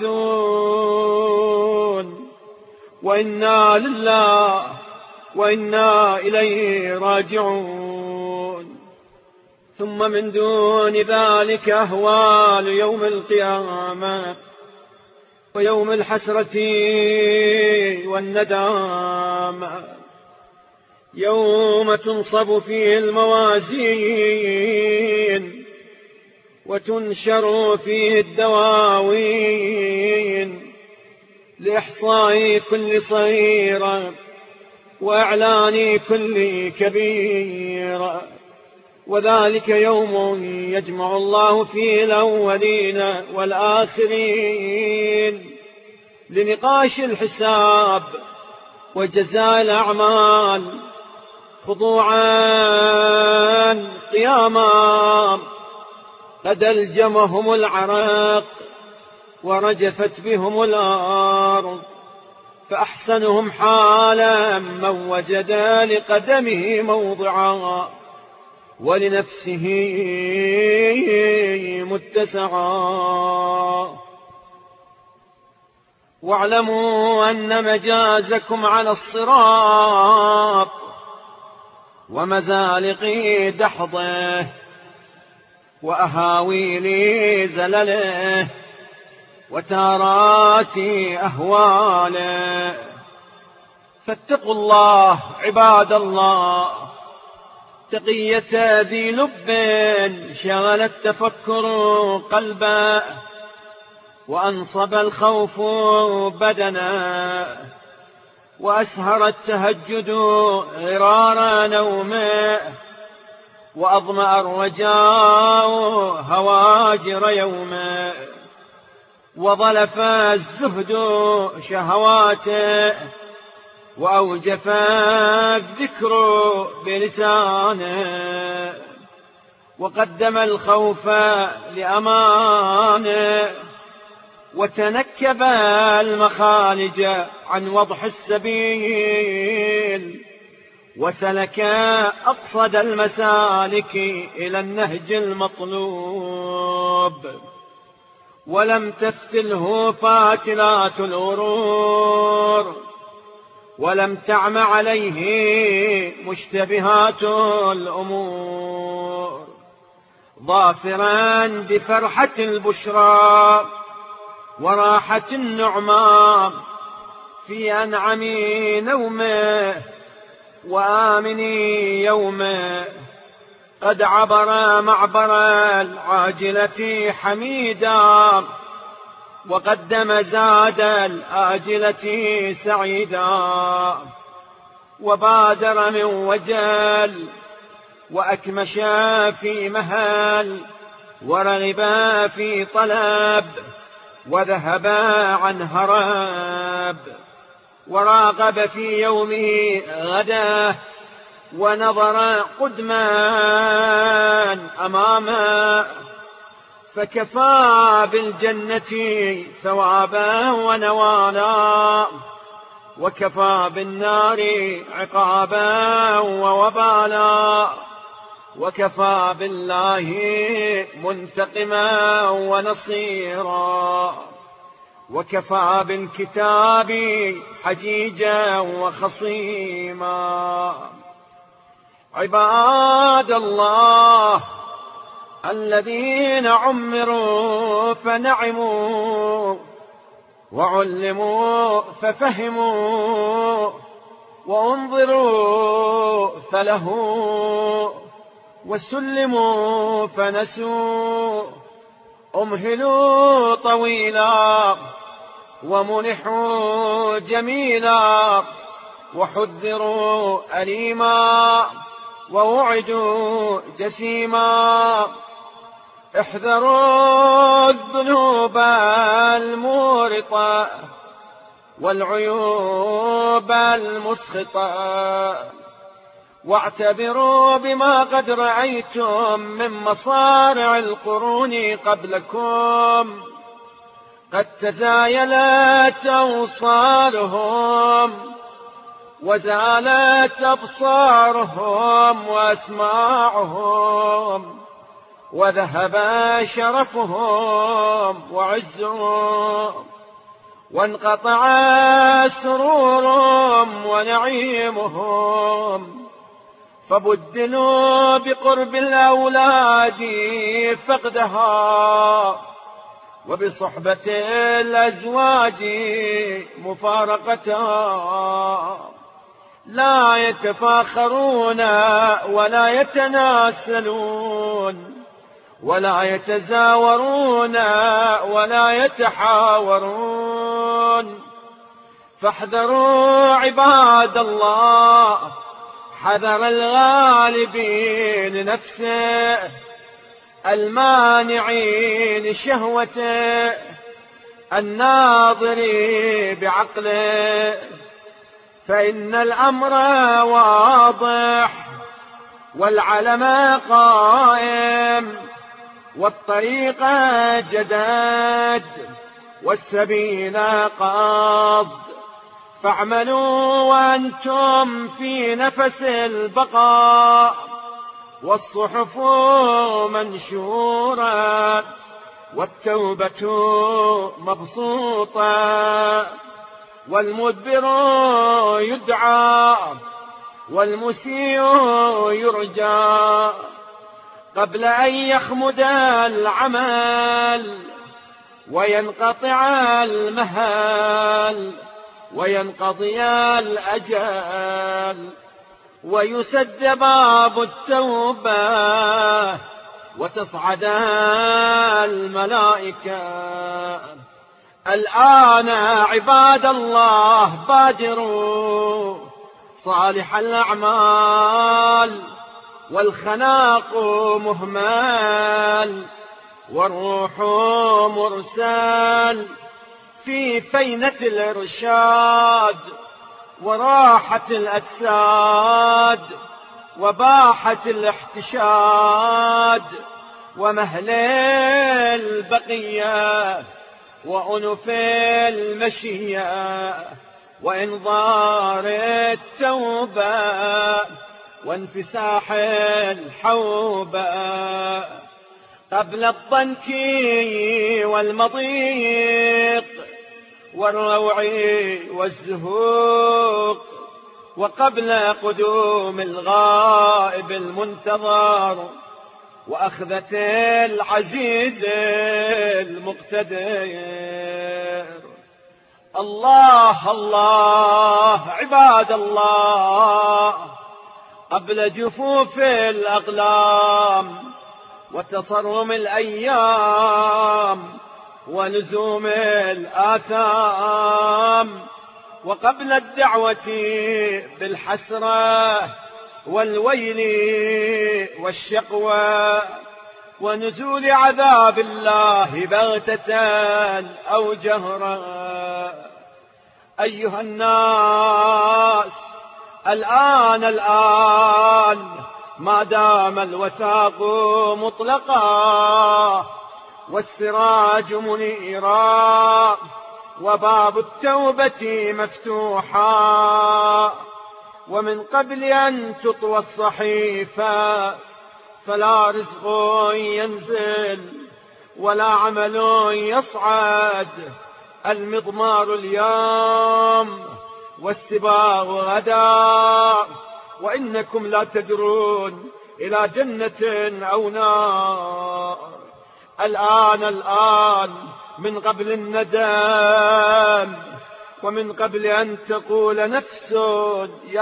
عائذون، وإنا لله وإنا إليه راجعون. ثم من دون ذلك أهوال يوم القيامة ويوم الحسرة والندامة، يوم تنصب فيه الموازين وتنشر فيه الدواوين لإحصاء كل صغيرة وإعلان كل كبيرة، وذلك يوم يجمع الله فيه الأولين والآخرين لنقاش الحساب وجزاء الأعمال، خضوعا قياما قد ألجمهم العرق ورجفت بهم الأرض، فأحسنهم حالا من وجد لقدمه موضعا ولنفسه متسعا. واعلموا أن مجازكم على الصراط ومزالق دحضه وأهاويل زلله وتارات أهواله، فاتقوا الله عباد الله تقية ذي لب شغل التفكر قلبه، وأنصب الخوف بدنا، وأسهر التهجد غرار نومه، وأظمأ الرجاء هواجر يومه، وظلف الزهد شهواته، وأوجف الذكر بلسانه، وقدم الخوف لأمانه، وتنكب المخالج عن وضح السبيل، وسلك أقصد المسالك إلى النهج المطلوب، ولم تفتله فاتلات الغرور، ولم تعم عليه مشتبهات الأمور، ظافرا بفرحة البشرى وراحة النعمان، في أنعم نومه وآمن يومه، قد عبر معبر العاجلة حميدا، وقدم زاد الآجلة سعيدا، وبادر من وجل، وأكمش في مهل، ورغب في طلب، وذهب عن هرب، وراقب في يومه غدا، ونظر قدما أمامه، فكفى بالجنة ثوابا ونوالا، وكفى بالنار عقابا ووبالا، وكفى بالله منتقما ونصيرا، وكفى بالكتاب حجيجا وخصيما. عباد الله الذين عمروا فنعموا، وعلموا ففهموا، وانظروا فلهوا، وسلموا فنسوا، أمهلوا طويلا، ومنحوا جميلا، وحذروا أليما، ووعدوا جسيما. احذروا الذنوب المورطة والعيوب المسخطة، واعتبروا بما قد رأيتم من مصارع القرون قبلكم، قد تزايلت أوصالهم، وزالت أبصارهم وأسماعهم، وذهب شرفهم وعزهم، وانقطع سرورهم ونعيمهم، فبدلوا بقرب الأولاد فقدها، وبصحبة الأزواج مفارقتها. لا يتفاخرون ولا يتناسلون، ولا يتزاورون ولا يتحاورون. فاحذروا عباد الله حذر الغالبين نفسه، المانعين شهوته، الناظر بعقله، فإن الأمر واضح، والعلم قائم، والطريق جداد، والسبيل قاض. فاعملوا وأنتم في نفس البقاء، والصحف منشورة، والتوبة مبسوطة، والمدبر يدعى، والمسيء يرجى، قبل أن يخمد العمل، وينقطع المهال، وينقضي الأجل، ويسد باب التوبة، وتصعد الملائكة. الآن عباد الله بادروا صالح الأعمال، والخناق مهمال، والروح مرسال في فينة الإرشاد، وراحة الأجساد، وباحة الاحتشاد، ومهل البقية، وأنف المشية، وإنظار التوبة، وانفساح الحوبة، قبل الضنك والمضيق، والروع والزهوق، وقبل قدوم الغائب المنتظر، وأخذة العزيز المقتدر. الله الله عباد الله، قبل جفوف الأقلام وتصرم الأيام ولزوم الآثام، وقبل الدعوة بالحسرة والويل والشقوى ونزول عذاب الله بغتة أو جهرا. أيها الناس، الآن الآن ما دام الوثاق مطلقا والسراج منيرا وباب التوبة مفتوحا، ومن قبل أن تطوى الصحيفة فلا رزق ينزل ولا عمل يصعد. المضمار اليوم والسباغ غدا، وإنكم لا تدرون إلى جنة أو نار. الآن الآن من قبل الندم، ومن قبل أن تقول نفس يا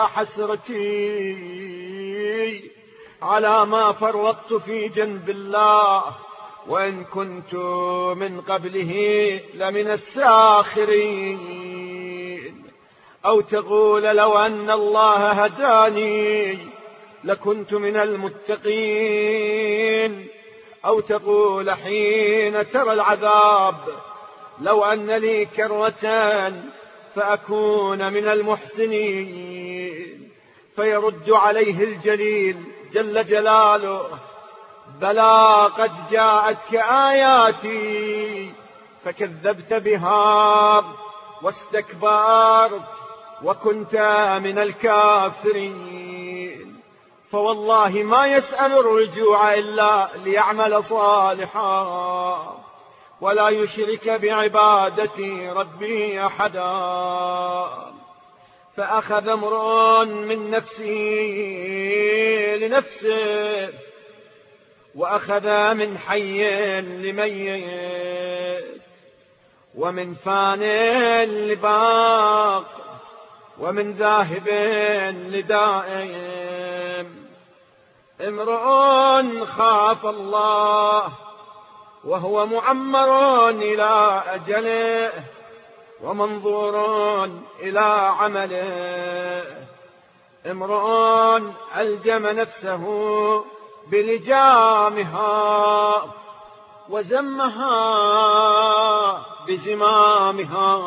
حسرتي على ما فرطت في جنب الله، وإن كنت من قبله لمن الساخرين. أو تقول لو أن الله هداني لكنت من المتقين. أو تقول حين ترى العذاب لو أن لي كرة فأكون من المحسنين. فيرد عليه الجليل جل جلاله: بلى قد جاءتك آياتي فكذبت بها واستكبرت وكنت من الكافرين. فوالله ما يسأل الرجوع إلا ليعمل صالحا ولا يشرك بعبادة ربه أحدا. فأخذ امرؤ من نفسه لنفسه، وأخذ من حي لميت، ومن فان لباق، ومن ذاهب لدائم. امرؤ خاف الله وهو معمر إلى أجله ومنظور إلى عمله. امرؤ ألجم نفسه بلجامها وزمها بزمامها،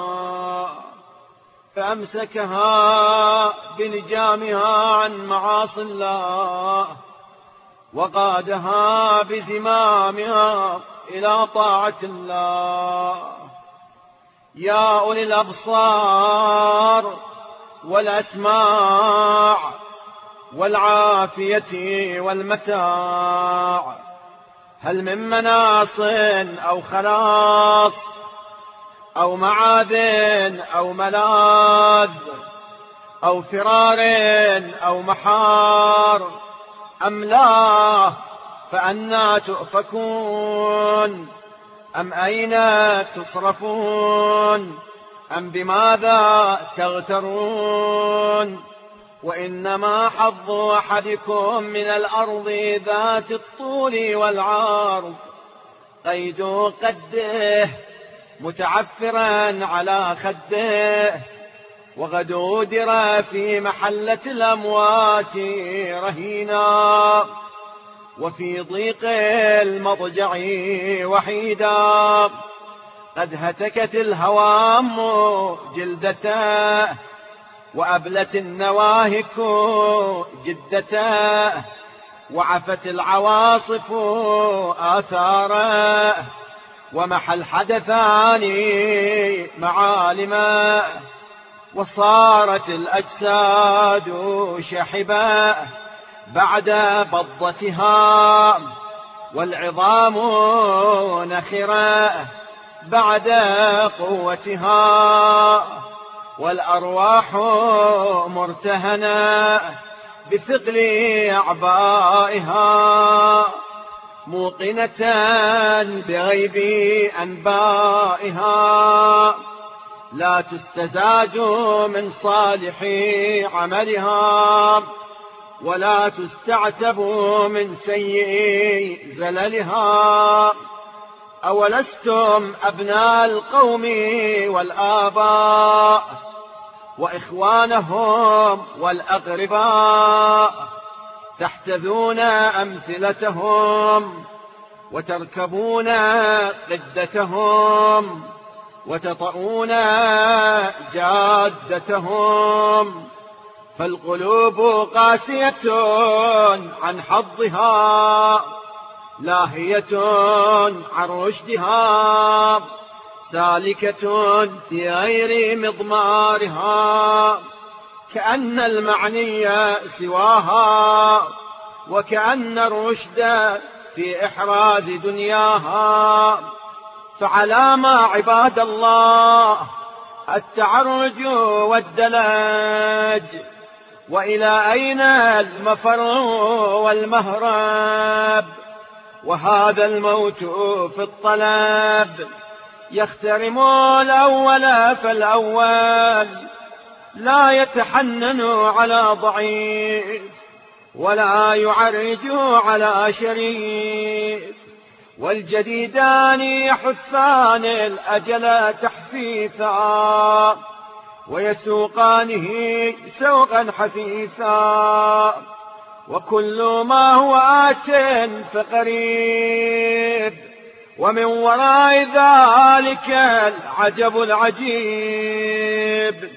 فأمسكها بلجامها عن معاصي الله وقادها بزمامها إلى طاعة الله. يا أولي الأبصار والأسماع والعافية والمتاع، هل من مناص أو خلاص أو معاذ أو ملاذ أو فرار أو محار أم لا؟ فأنى تؤفكون؟ أم أين تصرفون؟ أم بماذا تغترون؟ وإنما حظ أحدكم من الأرض ذات الطول والعرض قيد قده متعفرا على خده، وغدو درى في محلة الأموات رهينا، وفي ضيق المضجع وحيدا. قد هتكت الهوام جلدته وأبلت النواهك جدته، وعفت العواصف آثاره، ومحى الحدثان معالما، وصارت الأجساد شحبا بعد بضتها، والعظام نخرا بعد قوتها، والأرواح مرتهنة بثقل أعبائها، موقنة بغيب أنبائها. لا تستزاد من صالح عملها ولا تستعتب من سيء زللها. أولستم أبناء القوم والآباء وإخوانهم والأقرباء تحتذون أمثلتهم وتركبون قدتهم وتطؤون جادتهم، فالقلوب قاسية عن حظها لاهية عن رشدها سالكة في غير مضمارها، كأن المعني سواها وكأن الرشد في إحراز دنياها. فعلامة عباد الله التعرج والدلج، وإلى أين المفر والمهرب، وهذا الموت في الطلب يخترم الأول فالأول لا يتحنن على ضعيف ولا يعرج على شريف، والجديدان يحثان الأجل تحفيثا ويسوقانه سوقا حثيثا، وكل ما هو آت فقريب، ومن وراء ذلك العجب العجيب.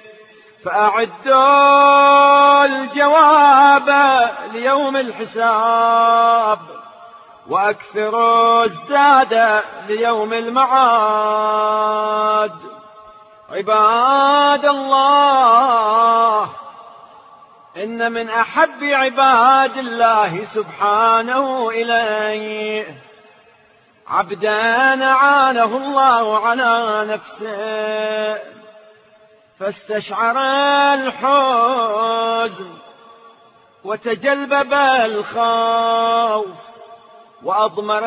فأعدوا الجواب ليوم الحساب وأكثروا الزاد ليوم المعاد. عباد الله، إن من أحب عباد الله سبحانه إليه عبدا أعانه الله على نفسه فاستشعر الحزن وتجلبب الخوف وأضمر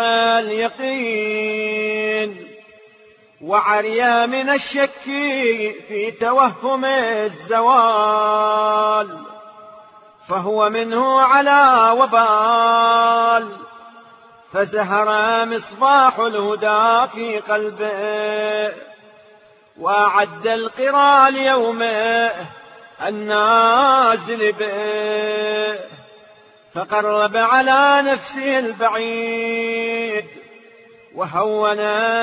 اليقين وعريا من الشك في توهم الزوال، فهو منه على وبال، فزهر مصباح الهدى في قلبه وأعد القرى ليومه النازل به، فقرب على نفسه البعيد وهون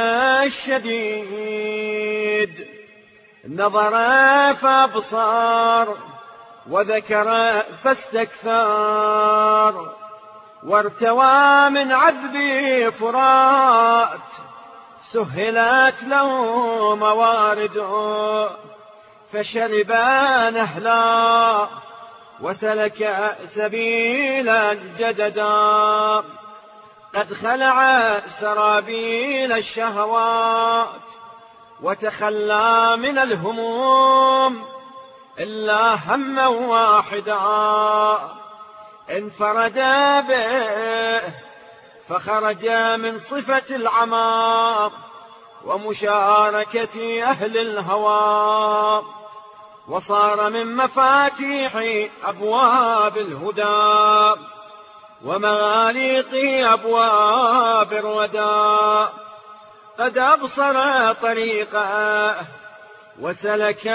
الشديد، نظر فابصر وذكر فاستكثر، وارتوى من عذب فرات سهلت له موارد، فشرب نهلا وسلك سبيلا جددا، قد خلع سرابيل الشهوات وتخلى من الهموم إلا هما واحدا انفرد به، فخرج من صفة العمار ومشاركة أهل الهوى، وصار من مفاتيح أبواب الهدى ومغاليق أبواب الردى، قد أبصر طريقه وسلك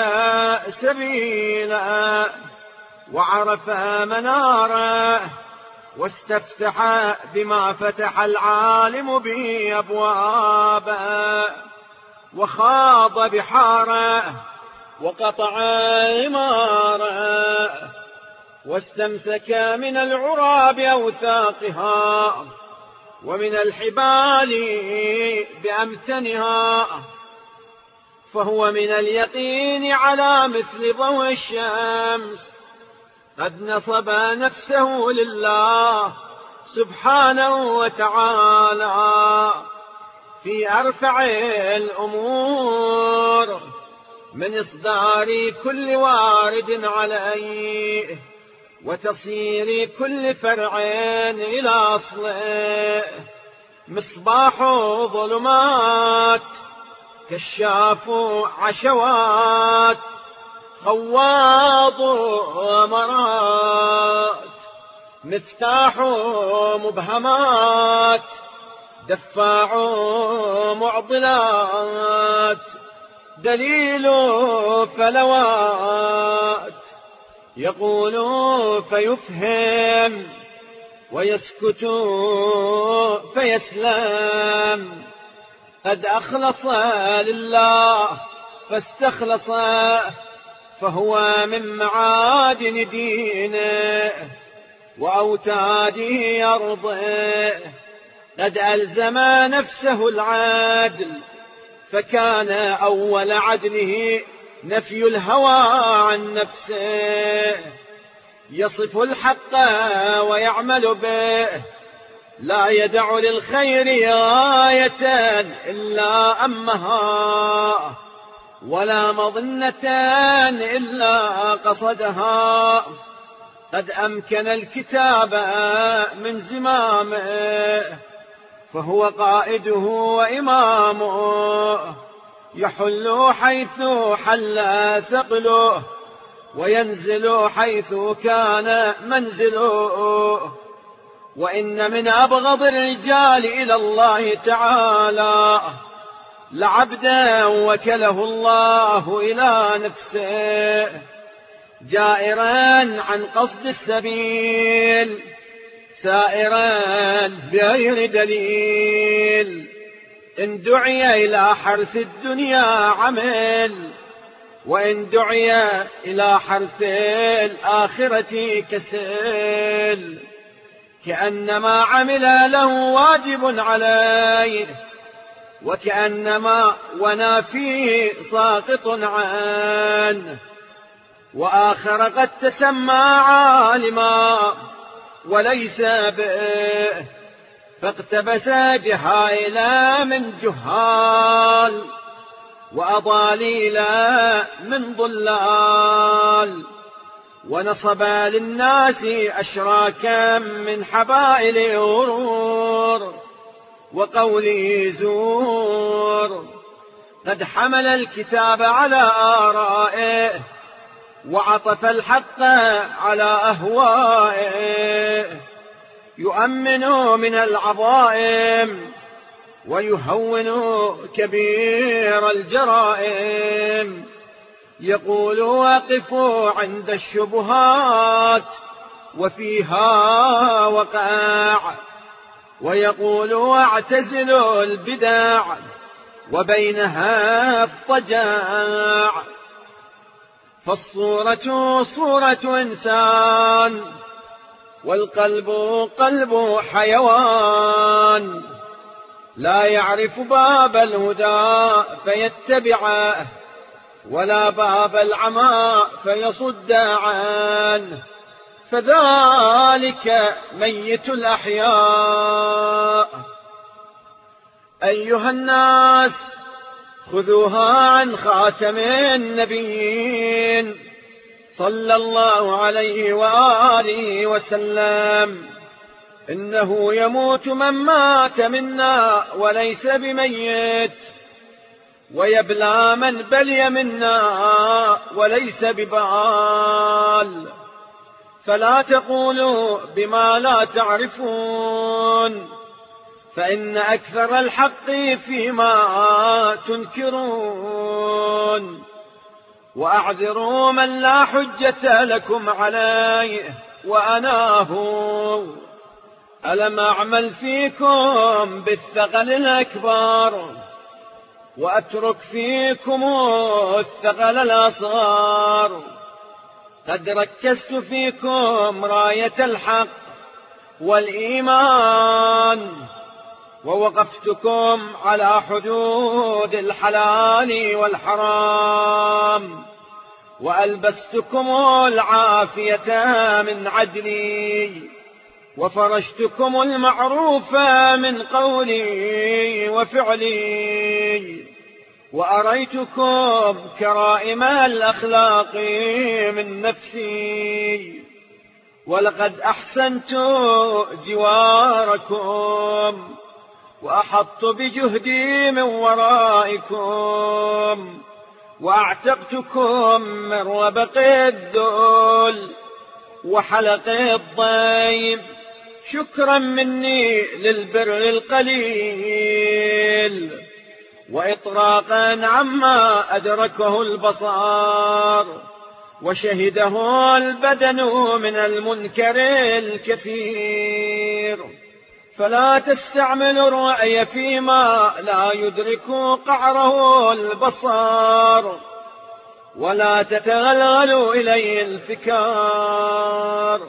سبيله وعرف مناره، واستفتح بما فتح العالم به أبوابه، وخاض بحاره وقطع عماره، واستمسك من العرى بأوثاقها ومن الحبال بأمتنها، فهو من اليقين على مثل ضوء الشمس، قد نصب نفسه لله سبحانه وتعالى في أرفع الأمور من إصدار كل وارد عليه وتصير كل فرع إلى أصله، مصباح ظلمات كشاف عشوات خواض مرات، مفتاح مبهمات دفاع معضلات، دليل فلوات، يقول فيفهم ويسكت فيسلم. قد أخلص لله فاستخلص، فهو من معادن دينه وأوتاده أرضه. قد ألزم نفسه العدل، فكان أول عدله نفي الهوى عن نفسه. يصف الحق ويعمل به، لا يدع للخير غاية إلا أمها، ولا مظنة إلا قصدها. قد أمكن الكتاب من زمامه، فهو قائده وإمامه. يحل حيث حل ثقله، وينزل حيث كان منزله. وإن من أبغض الرجال إلى الله تعالى لعبدا وكله الله إلى نفسه، جائرا عن قصد السبيل، سائرا بغير دليل. إن دعي إلى حرث الدنيا عمل، وإن دعي إلى حرث الآخرة كسل. كأنما عمل له واجب عليه، وكأنما ونا فيه ساقط عنه. وآخر قد تسمى عالما وليس به، فاقتبس جهائلا من جهال، وأضاليلا من ضلال. ونصب للناس أشراكا من حبائل غرور، وقوله زور. قد حمل الكتاب على آرائه، وعطف الحق على أهوائه. يؤمن من العظائم، ويهون كبير الجرائم. يقول واقفوا عند الشبهات وفيها وقع، ويقول واعتزلوا البدع وبينها اضطجاع. فالصورة صورة إنسان، والقلب قلب حيوان. لا يعرف باب الهدى فيتبعه، ولا باب العمى فيصد عنه. فذلك ميت الأحياء. أيها الناس، خذوها عن خاتم النبيين صلى الله عليه وآله وسلم. إنه يموت من مات منا وليس بميت، ويبلى من بلي منا وليس ببال. فلا تقولوا بما لا تعرفون، فإن أكثر الحق فيما تنكرون. وأعذروا من لا حجة لكم عليه وأناه. ألم أعمل فيكم بالثقل الأكبر، وأترك فيكم الثقل الأصغر. قد ركزت فيكم راية الحق والإيمان، ووقفتكم على حدود الحلال والحرام، وألبستكم العافية من عدلي، وفرشتكم المعروف من قولي وفعلي، وأريتكم كرائم الأخلاق من نفسي. ولقد أحسنت جواركم، وأحط بجهدي من ورائكم، وأعتقتكم من ربق الذل وحلق الضيم، شكرا مني للبر القليل، وإطراقا عما أدركه البصر وشهده البدن من المنكر الكثير. فلا تستعملوا الرأي فيما لا يدرك قعره البصر، ولا تتغلغلوا إليه الفكار.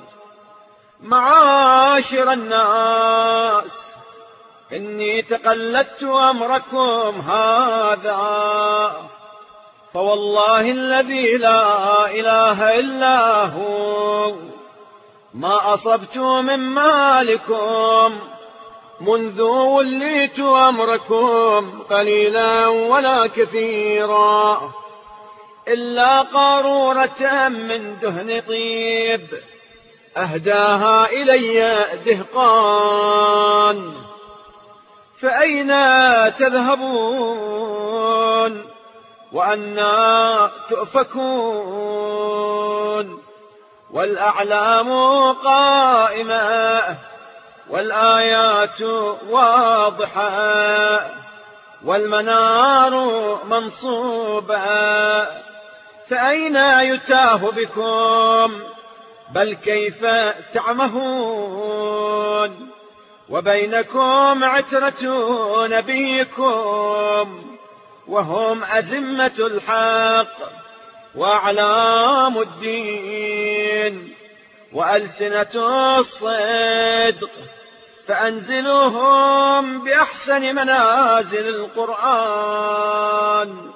معاشر الناس، إني تقلدت أمركم هذا، فوالله الذي لا إله إلا هو ما أصبت من مالكم منذ وليت أمركم قليلا ولا كثيرا، إلا قارورة من دهن طيب أهداها إلي دهقان. فأين تذهبون وأنا تؤفكون؟ والأعلام قائمة والآيات واضحة والمنار منصوبة، فأين يتاه بكم؟ بل كيف تعمهون؟ وبينكم عترة نبيكم، وهم أزمة الحق وأعلام الدين وألسنة الصدق، فأنزلوهم بأحسن منازل القرآن،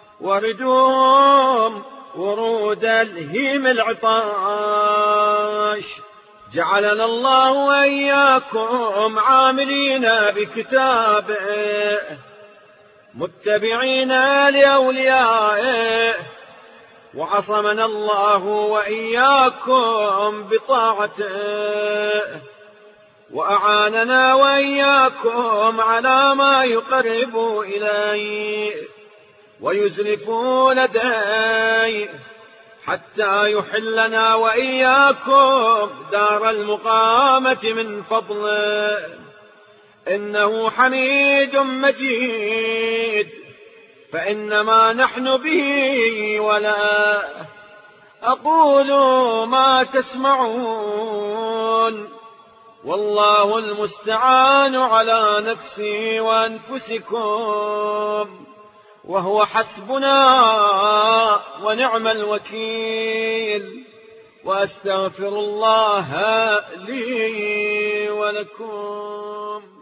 وردوهم ورود الهيم العطاش. جعلنا الله وإياكم عاملين بكتابه متبعين لأوليائه، وعصمنا الله وإياكم بطاعته، وأعاننا وإياكم على ما يقرب إليه ويزلف لديه، حتى يحلنا وإياكم دار المقامة من فضله، إنه حميد مجيد. فإنما نحن به ولا أقول ما تسمعون، والله المستعان على نفسي وأنفسكم، وهو حسبنا ونعم الوكيل. وأستغفر الله لي ولكم.